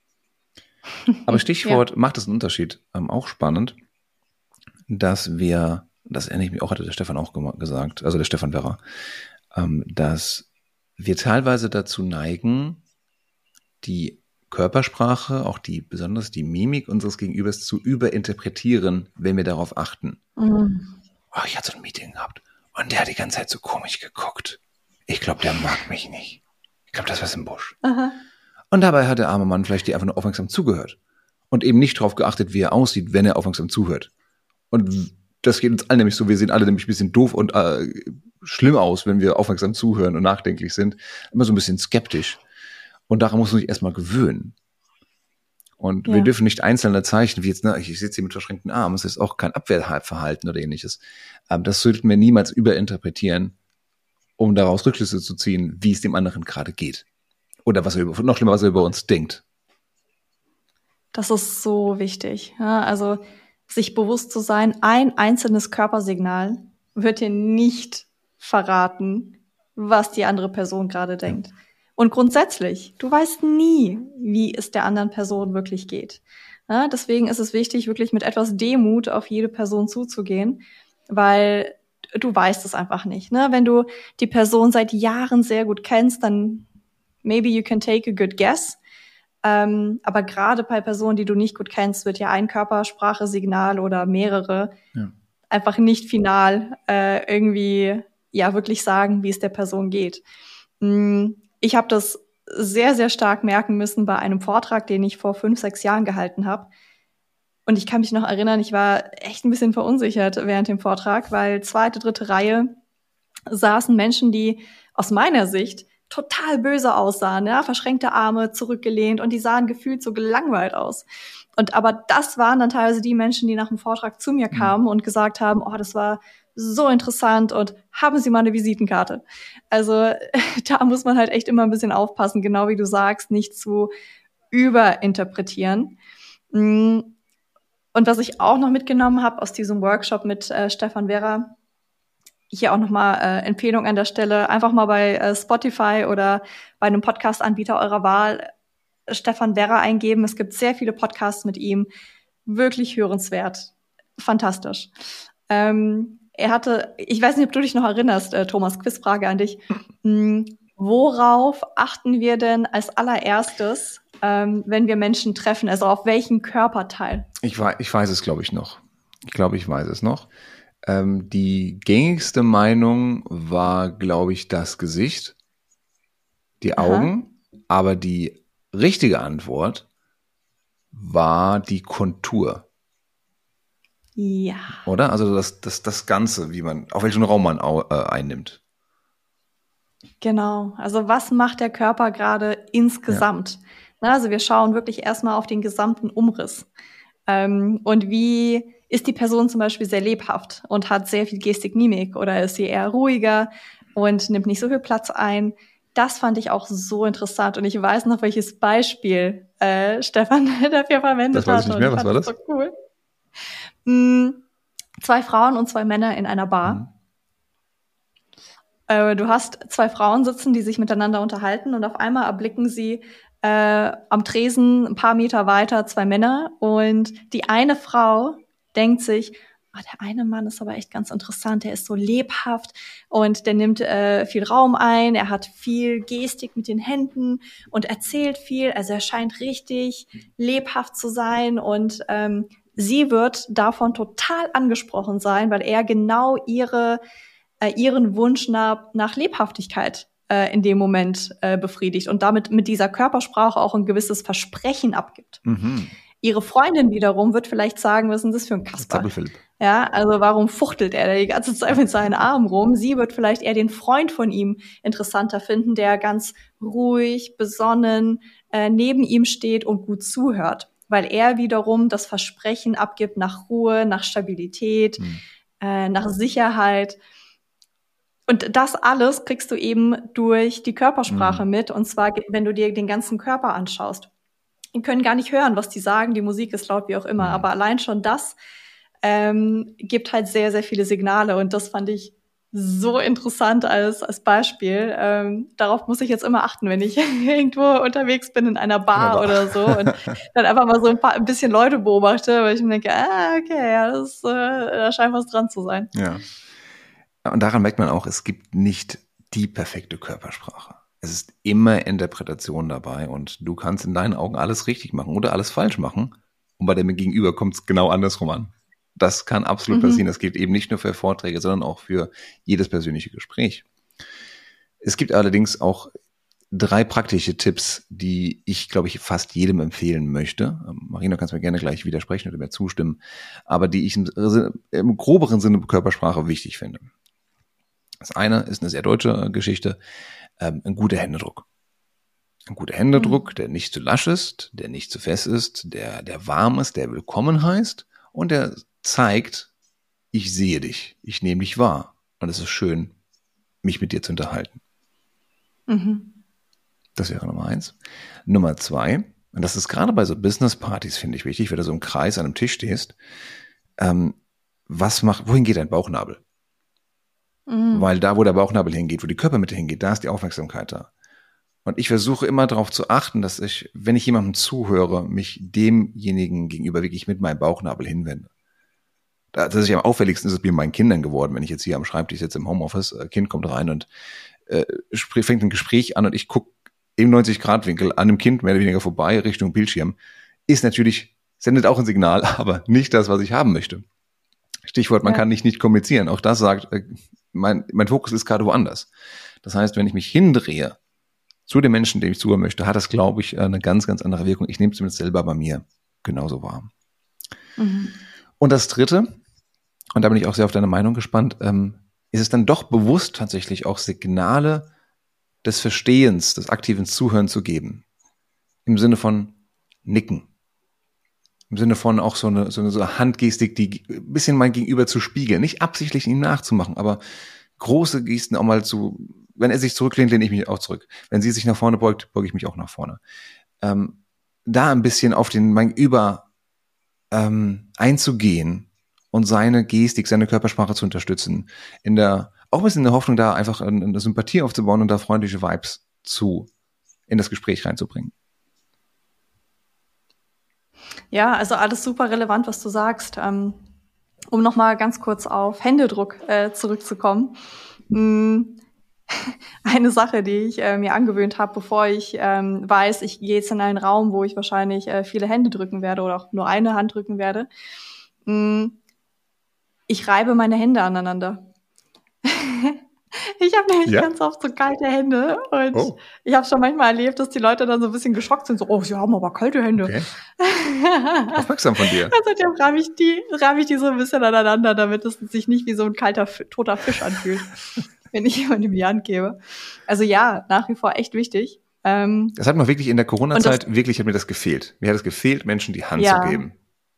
Aber Stichwort, ja. macht es einen Unterschied? Ähm, auch spannend, dass wir, das erinnere ich mich auch, hatte der Stefan auch gesagt, also der Stefan Werra, ähm, dass wir teilweise dazu neigen, die Körpersprache, auch die, besonders die Mimik unseres Gegenübers zu überinterpretieren, wenn wir darauf achten. Mhm. Oh, ich hatte so ein Meeting gehabt. Und der hat die ganze Zeit so komisch geguckt. Ich glaube, der mag mich nicht. Ich glaube, das ist was im Busch. Aha. Und dabei hat der arme Mann vielleicht dir einfach nur aufmerksam zugehört. Und eben nicht darauf geachtet, wie er aussieht, wenn er aufmerksam zuhört. Und das geht uns allen nämlich so, wir sehen alle nämlich ein bisschen doof und äh, schlimm aus, wenn wir aufmerksam zuhören und nachdenklich sind. Immer so ein bisschen skeptisch. Und daran muss man sich erstmal gewöhnen. Und ja. wir dürfen nicht einzelne Zeichen, wie jetzt, ne, ich sitze hier mit verschränkten Armen, das ist auch kein Abwehrverhalten oder ähnliches. Aber das sollten wir niemals überinterpretieren, um daraus Rückschlüsse zu ziehen, wie es dem anderen gerade geht. Oder was er über, noch schlimmer, was er über uns denkt. Das ist so wichtig. Ja, also sich bewusst zu sein, ein einzelnes Körpersignal wird dir nicht verraten, was die andere Person gerade denkt. Ja. Und grundsätzlich, du weißt nie, wie es der anderen Person wirklich geht. Ja, deswegen ist es wichtig, wirklich mit etwas Demut auf jede Person zuzugehen, weil du weißt es einfach nicht. Ne? Wenn du die Person seit Jahren sehr gut kennst, dann maybe you can take a good guess. Ähm, aber gerade bei Personen, die du nicht gut kennst, wird ja ein Körpersprache-Signal oder mehrere ja. einfach nicht final äh, irgendwie ja wirklich sagen, wie es der Person geht. Ich habe das sehr, sehr stark merken müssen bei einem Vortrag, den ich vor fünf, sechs Jahren gehalten habe. Und ich kann mich noch erinnern, ich war echt ein bisschen verunsichert während dem Vortrag, weil zweite, dritte Reihe saßen Menschen, die aus meiner Sicht total böse aussahen, ja, verschränkte Arme, zurückgelehnt und die sahen gefühlt so gelangweilt aus. Und aber das waren dann teilweise die Menschen, die nach dem Vortrag zu mir kamen mhm. und gesagt haben, oh, das war so interessant und haben Sie mal eine Visitenkarte. Also da muss man halt echt immer ein bisschen aufpassen, genau wie du sagst, nicht zu überinterpretieren. Und was ich auch noch mitgenommen habe aus diesem Workshop mit äh, Stefan Werra, hier auch nochmal äh, Empfehlung an der Stelle, einfach mal bei äh, Spotify oder bei einem Podcast-Anbieter eurer Wahl äh, Stefan Werra eingeben. Es gibt sehr viele Podcasts mit ihm, wirklich hörenswert, fantastisch. Ähm, er hatte, ich weiß nicht, ob du dich noch erinnerst, äh, Thomas, Quizfrage an dich. Hm, worauf achten wir denn als allererstes, ähm, wenn wir Menschen treffen? Also auf welchen Körperteil? Ich weiß, ich weiß es, glaube ich, noch. Ich glaube, ich weiß es noch. Ähm, die gängigste Meinung war, glaube ich, das Gesicht, die Augen. Aha. Aber die richtige Antwort war die Kontur. Ja. Oder? Also das, das, das Ganze, wie man, auf welchen Raum man au, äh, einnimmt. Genau. Also was macht der Körper gerade insgesamt? Ja. Na, also wir schauen wirklich erstmal auf den gesamten Umriss. Ähm, und wie ist die Person zum Beispiel sehr lebhaft und hat sehr viel Gestik, Mimik oder ist sie eher ruhiger und nimmt nicht so viel Platz ein? Das fand ich auch so interessant und ich weiß noch, welches Beispiel äh, Stefan dafür verwendet hat. Das weiß ich nicht mehr, was war das? Das so cool. Hm, zwei Frauen und zwei Männer in einer Bar. Mhm. Äh, du hast zwei Frauen sitzen, die sich miteinander unterhalten und auf einmal erblicken sie äh, am Tresen ein paar Meter weiter zwei Männer und die eine Frau denkt sich, oh, der eine Mann ist aber echt ganz interessant, der ist so lebhaft und der nimmt äh, viel Raum ein, er hat viel Gestik mit den Händen und erzählt viel, also er scheint richtig lebhaft zu sein und ähm, sie wird davon total angesprochen sein, weil er genau ihre äh, ihren Wunsch nach, nach Lebhaftigkeit äh, in dem Moment äh, befriedigt und damit mit dieser Körpersprache auch ein gewisses Versprechen abgibt. Mhm. Ihre Freundin wiederum wird vielleicht sagen, was ist denn das für ein Kasper? Ja, also warum fuchtelt er da die ganze Zeit mit seinen Armen rum? Sie wird vielleicht eher den Freund von ihm interessanter finden, der ganz ruhig, besonnen äh, neben ihm steht und gut zuhört, weil er wiederum das Versprechen abgibt nach Ruhe, nach Stabilität, mhm. äh, nach Sicherheit. Und das alles kriegst du eben durch die Körpersprache mhm. mit, und zwar, wenn du dir den ganzen Körper anschaust. Die können gar nicht hören, was die sagen, die Musik ist laut, wie auch immer, mhm. aber allein schon das ähm, gibt halt sehr, sehr viele Signale und das fand ich so interessant als als Beispiel. Ähm, darauf muss ich jetzt immer achten, wenn ich irgendwo unterwegs bin in einer Bar ja, oder so und dann einfach mal so ein paar ein bisschen Leute beobachte, weil ich mir denke, ah, okay, ja, das, äh, da scheint was dran zu sein. Ja. Und daran merkt man auch, es gibt nicht die perfekte Körpersprache. Es ist immer Interpretation dabei und du kannst in deinen Augen alles richtig machen oder alles falsch machen und bei dem Gegenüber kommt es genau andersrum an. Das kann absolut mhm. passieren. Das gilt eben nicht nur für Vorträge, sondern auch für jedes persönliche Gespräch. Es gibt allerdings auch drei praktische Tipps, die ich, glaube ich, fast jedem empfehlen möchte. Marina, kannst mir gerne gleich widersprechen oder mir zustimmen, aber die ich im, im groberen Sinne Körpersprache wichtig finde. Das eine ist eine sehr deutsche Geschichte, ähm, ein guter Händedruck. Ein guter Händedruck, mhm. der nicht zu lasch ist, der nicht zu fest ist, der, der warm ist, der willkommen heißt und der zeigt, ich sehe dich, ich nehme dich wahr und es ist schön, mich mit dir zu unterhalten. Mhm. Das wäre Nummer eins. Nummer zwei, und das ist gerade bei so Business-Partys, finde ich wichtig, wenn du so im Kreis an einem Tisch stehst, ähm, was macht, wohin geht dein Bauchnabel? Mhm. Weil da, wo der Bauchnabel hingeht, wo die Körpermitte hingeht, da ist die Aufmerksamkeit da. Und ich versuche immer darauf zu achten, dass ich, wenn ich jemandem zuhöre, mich demjenigen gegenüber wirklich mit meinem Bauchnabel hinwende. Das ist ja am auffälligsten, ist es bei meinen Kindern geworden, wenn ich jetzt hier am Schreibtisch sitze im Homeoffice, äh, Kind kommt rein und äh, fängt ein Gespräch an und ich gucke im neunzig-Grad-Winkel an dem Kind mehr oder weniger vorbei, Richtung Bildschirm, ist natürlich, sendet auch ein Signal, aber nicht das, was ich haben möchte. Stichwort, man ja. kann nicht nicht kommunizieren. Auch das sagt, äh, mein, mein Fokus ist gerade woanders. Das heißt, wenn ich mich hindrehe zu dem Menschen, dem ich zuhören möchte, hat das, glaube ich, eine ganz, ganz andere Wirkung. Ich nehme es zumindest selber bei mir genauso wahr. Mhm. Und das Dritte, und da bin ich auch sehr auf deine Meinung gespannt, ähm, ist es dann doch bewusst tatsächlich auch Signale des Verstehens, des aktiven Zuhörens zu geben. Im Sinne von Nicken. Im Sinne von auch so eine, so eine, so eine Handgestik, die ein bisschen mein Gegenüber zu spiegeln. Nicht absichtlich ihm nachzumachen, aber große Gesten auch mal zu, wenn er sich zurücklehnt, lehne ich mich auch zurück. Wenn sie sich nach vorne beugt, beuge ich mich auch nach vorne. Ähm, da ein bisschen auf den mein Gegenüber ähm, einzugehen und seine Gestik, seine Körpersprache zu unterstützen. In der, auch ein bisschen in der Hoffnung, da einfach eine, eine Sympathie aufzubauen und da freundliche Vibes zu, in das Gespräch reinzubringen. Ja, also alles super relevant, was du sagst. Ähm, um nochmal ganz kurz auf Händedruck äh, zurückzukommen. Mm, eine Sache, die ich äh, mir angewöhnt habe, bevor ich ähm, weiß, ich gehe jetzt in einen Raum, wo ich wahrscheinlich äh, viele Hände drücken werde oder auch nur eine Hand drücken werde. Mm, ich reibe meine Hände aneinander. Ich habe nämlich ja. ganz oft so kalte Hände und oh. ich habe schon manchmal erlebt, dass die Leute dann so ein bisschen geschockt sind, so, oh, sie haben aber kalte Hände. Okay. Aufmerksam von dir. Also dann reibe ich die, reibe ich die so ein bisschen aneinander, damit es sich nicht wie so ein kalter, toter Fisch anfühlt, wenn ich jemandem die Hand gebe. Also ja, nach wie vor echt wichtig. Ähm, das hat mir wirklich in der Corona-Zeit, wirklich hat mir das gefehlt. Mir hat es gefehlt, Menschen die Hand ja. zu geben.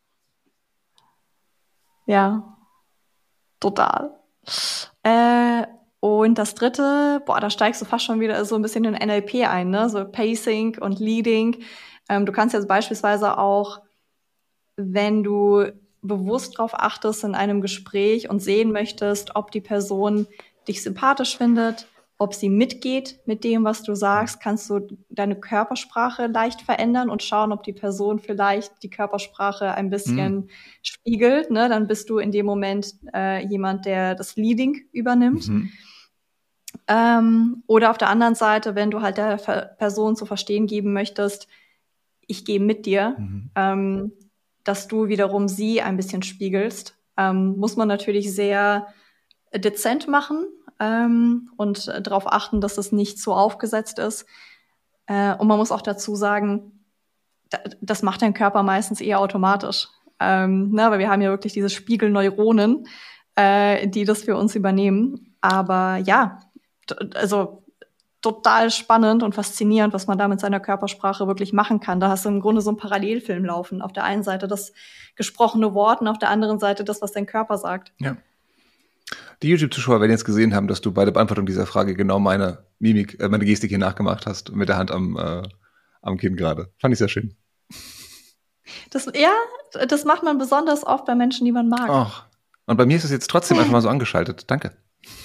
Ja, total. Äh, Und das dritte, boah, da steigst du fast schon wieder so ein bisschen in N L P ein, ne? So Pacing und Leading. Ähm, du kannst jetzt beispielsweise auch, wenn du bewusst drauf achtest in einem Gespräch und sehen möchtest, ob die Person dich sympathisch findet, ob sie mitgeht mit dem, was du sagst, kannst du deine Körpersprache leicht verändern und schauen, ob die Person vielleicht die Körpersprache ein bisschen mhm. spiegelt, ne? Dann bist du in dem Moment äh, jemand, der das Leading übernimmt. Mhm. Ähm, oder auf der anderen Seite, wenn du halt der Ver- Person zu verstehen geben möchtest, ich gehe mit dir, mhm. ähm, dass du wiederum sie ein bisschen spiegelst, ähm, muss man natürlich sehr dezent machen ähm, und äh, darauf achten, dass es nicht so aufgesetzt ist. Äh, und man muss auch dazu sagen, da, das macht dein Körper meistens eher automatisch. Ähm, ne, weil wir haben ja wirklich diese Spiegelneuronen, äh, die das für uns übernehmen. Aber ja, also total spannend und faszinierend, was man da mit seiner Körpersprache wirklich machen kann. Da hast du im Grunde so einen Parallelfilm laufen. Auf der einen Seite das gesprochene Wort und auf der anderen Seite das, was dein Körper sagt. Ja. Die YouTube-Zuschauer werden jetzt gesehen haben, dass du bei der Beantwortung dieser Frage genau meine Mimik, äh, meine Gestik hier nachgemacht hast, mit der Hand am, äh, am Kinn gerade. Fand ich sehr schön. Das, ja, das macht man besonders oft bei Menschen, die man mag. Ach. Und bei mir ist es jetzt trotzdem einfach mal so angeschaltet. Danke.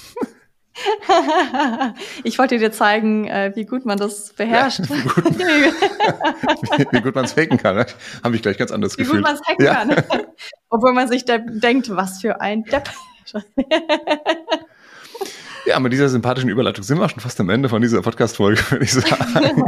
Ich wollte dir zeigen, wie gut man das beherrscht. Ja, wie gut, wie, wie gut man es faken kann. Habe ich gleich ganz anders wie gefühlt. Wie gut man es hacken ja. kann. Obwohl man sich de- denkt, was für ein Depp. Ja, mit dieser sympathischen Überleitung sind wir schon fast am Ende von dieser Podcast-Folge, würde ich sagen.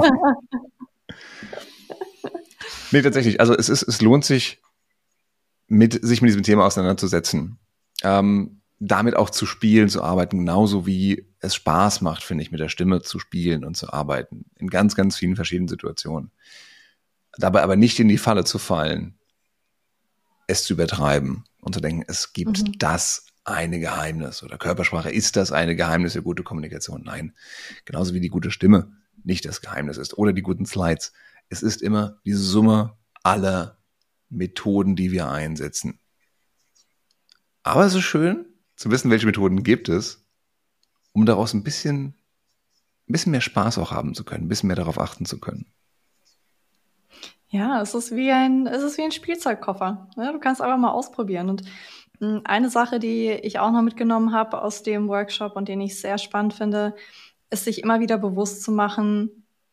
Nee, tatsächlich. Also es ist, es lohnt sich, mit, sich mit diesem Thema auseinanderzusetzen. Ähm, damit auch zu spielen, zu arbeiten, genauso wie es Spaß macht, finde ich, mit der Stimme zu spielen und zu arbeiten. In ganz, ganz vielen verschiedenen Situationen. Dabei aber nicht in die Falle zu fallen, es zu übertreiben und zu denken, es gibt mhm. das eine Geheimnis oder Körpersprache ist das eine Geheimnis für gute Kommunikation. Nein, genauso wie die gute Stimme nicht das Geheimnis ist oder die guten Slides. Es ist immer die Summe aller Methoden, die wir einsetzen. Aber es ist schön zu wissen, welche Methoden gibt es, um daraus ein bisschen, ein bisschen mehr Spaß auch haben zu können, ein bisschen mehr darauf achten zu können. Ja, es ist wie ein, es ist wie ein Spielzeugkoffer. Ja, du kannst einfach mal ausprobieren. Und mh, eine Sache, die ich auch noch mitgenommen habe aus dem Workshop und den ich sehr spannend finde, ist, sich immer wieder bewusst zu machen,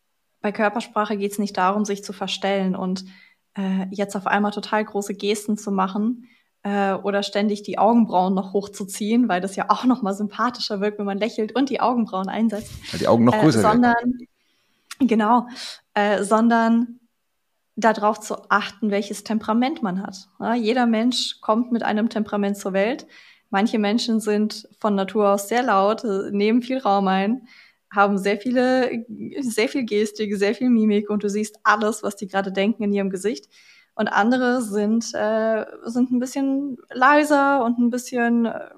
bei Körpersprache geht es nicht darum, sich zu verstellen und äh, jetzt auf einmal total große Gesten zu machen äh, oder ständig die Augenbrauen noch hochzuziehen, weil das ja auch noch mal sympathischer wirkt, wenn man lächelt und die Augenbrauen einsetzt. Weil die Augen noch größer äh, sondern, werden. Genau, äh, sondern darauf zu achten, welches Temperament man hat. Ja, jeder Mensch kommt mit einem Temperament zur Welt. Manche Menschen sind von Natur aus sehr laut, nehmen viel Raum ein, haben sehr viele, sehr viel Gestik, sehr viel Mimik und du siehst alles, was die gerade denken in ihrem Gesicht. Und andere sind äh, sind ein bisschen leiser und ein bisschen äh,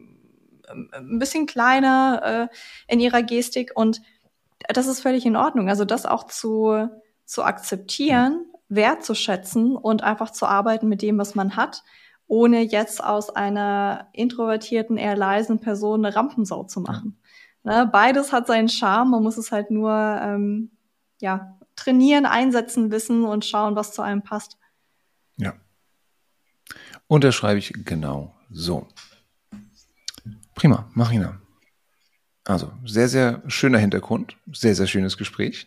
ein bisschen kleiner äh, in ihrer Gestik und das ist völlig in Ordnung. Also das auch zu zu akzeptieren, wertzuschätzen und einfach zu arbeiten mit dem, was man hat, ohne jetzt aus einer introvertierten, eher leisen Person eine Rampensau zu machen. Ja. Ne, beides hat seinen Charme, man muss es halt nur ähm, ja, trainieren, einsetzen, wissen und schauen, was zu einem passt. Ja. Unterschreibe ich genau so. Prima, Marina. Also, sehr, sehr schöner Hintergrund, sehr, sehr schönes Gespräch.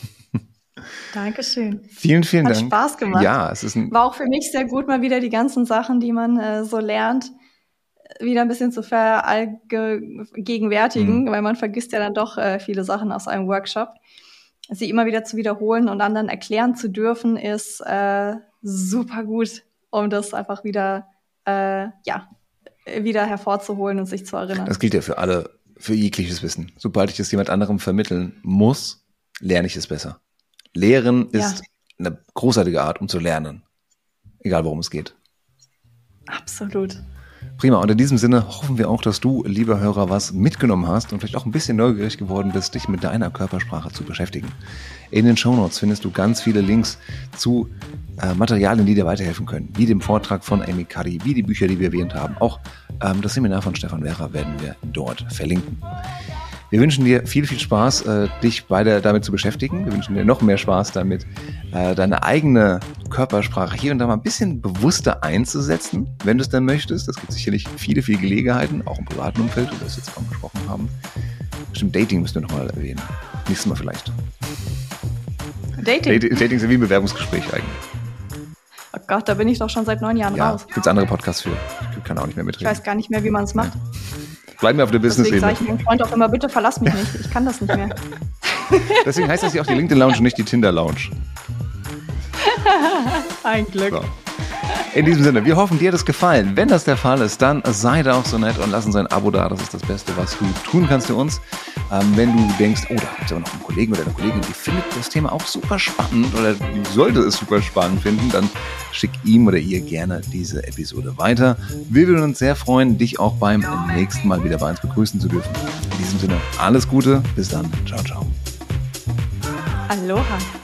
Dankeschön. Vielen, vielen Hat Dank. Hat Spaß gemacht. Ja, es ist ein War auch für mich sehr gut, mal wieder die ganzen Sachen, die man äh, so lernt, wieder ein bisschen zu vergegenwärtigen, mhm. weil man vergisst ja dann doch äh, viele Sachen aus einem Workshop. Sie immer wieder zu wiederholen und anderen erklären zu dürfen, ist äh, super gut, um das einfach wieder, äh, ja, wieder hervorzuholen und sich zu erinnern. Das gilt ja für alle, für jegliches Wissen. Sobald ich es jemand anderem vermitteln muss, lerne ich es besser. Lehren ist ja. eine großartige Art, um zu lernen. Egal, worum es geht. Absolut. Prima. Und in diesem Sinne hoffen wir auch, dass du, lieber Hörer, was mitgenommen hast und vielleicht auch ein bisschen neugierig geworden bist, dich mit deiner Körpersprache zu beschäftigen. In den Shownotes findest du ganz viele Links zu äh, Materialien, die dir weiterhelfen können. Wie dem Vortrag von Amy Cuddy, wie die Bücher, die wir erwähnt haben. Auch ähm, das Seminar von Stefan Werra werden wir dort verlinken. Wir wünschen dir viel, viel Spaß, äh, dich beide damit zu beschäftigen. Wir wünschen dir noch mehr Spaß damit, äh, deine eigene Körpersprache hier und da mal ein bisschen bewusster einzusetzen, wenn du es dann möchtest. Das gibt sicherlich viele, viele Gelegenheiten, auch im privaten Umfeld, wo wir das jetzt angesprochen haben. Bestimmt Dating müssen wir nochmal erwähnen. Nächstes Mal vielleicht. Dating? Dating, Dating ist wie ein Bewerbungsgespräch eigentlich. Oh Gott, da bin ich doch schon seit neun Jahren ja, raus. Gibt es andere Podcasts für. Ich kann auch nicht mehr mitreden. Ich weiß gar nicht mehr, wie man es macht. Ja. Bleiben wir auf der Business-Ebene. Deswegen sage ich meinem Freund auch immer, bitte verlass mich nicht. Ich kann das nicht mehr. Deswegen heißt das ja auch die LinkedIn-Lounge und nicht die Tinder-Lounge. Ein Glück. So. In diesem Sinne, wir hoffen, dir hat es gefallen. Wenn das der Fall ist, dann sei da auch so nett und lass uns ein Abo da. Das ist das Beste, was du tun kannst für uns. Ähm, wenn du denkst, oh, da gibt es aber noch einen Kollegen oder eine Kollegin, die findet das Thema auch super spannend oder die sollte es super spannend finden, dann schick ihm oder ihr gerne diese Episode weiter. Wir würden uns sehr freuen, dich auch beim nächsten Mal wieder bei uns begrüßen zu dürfen. In diesem Sinne, alles Gute. Bis dann. Ciao, ciao. Aloha.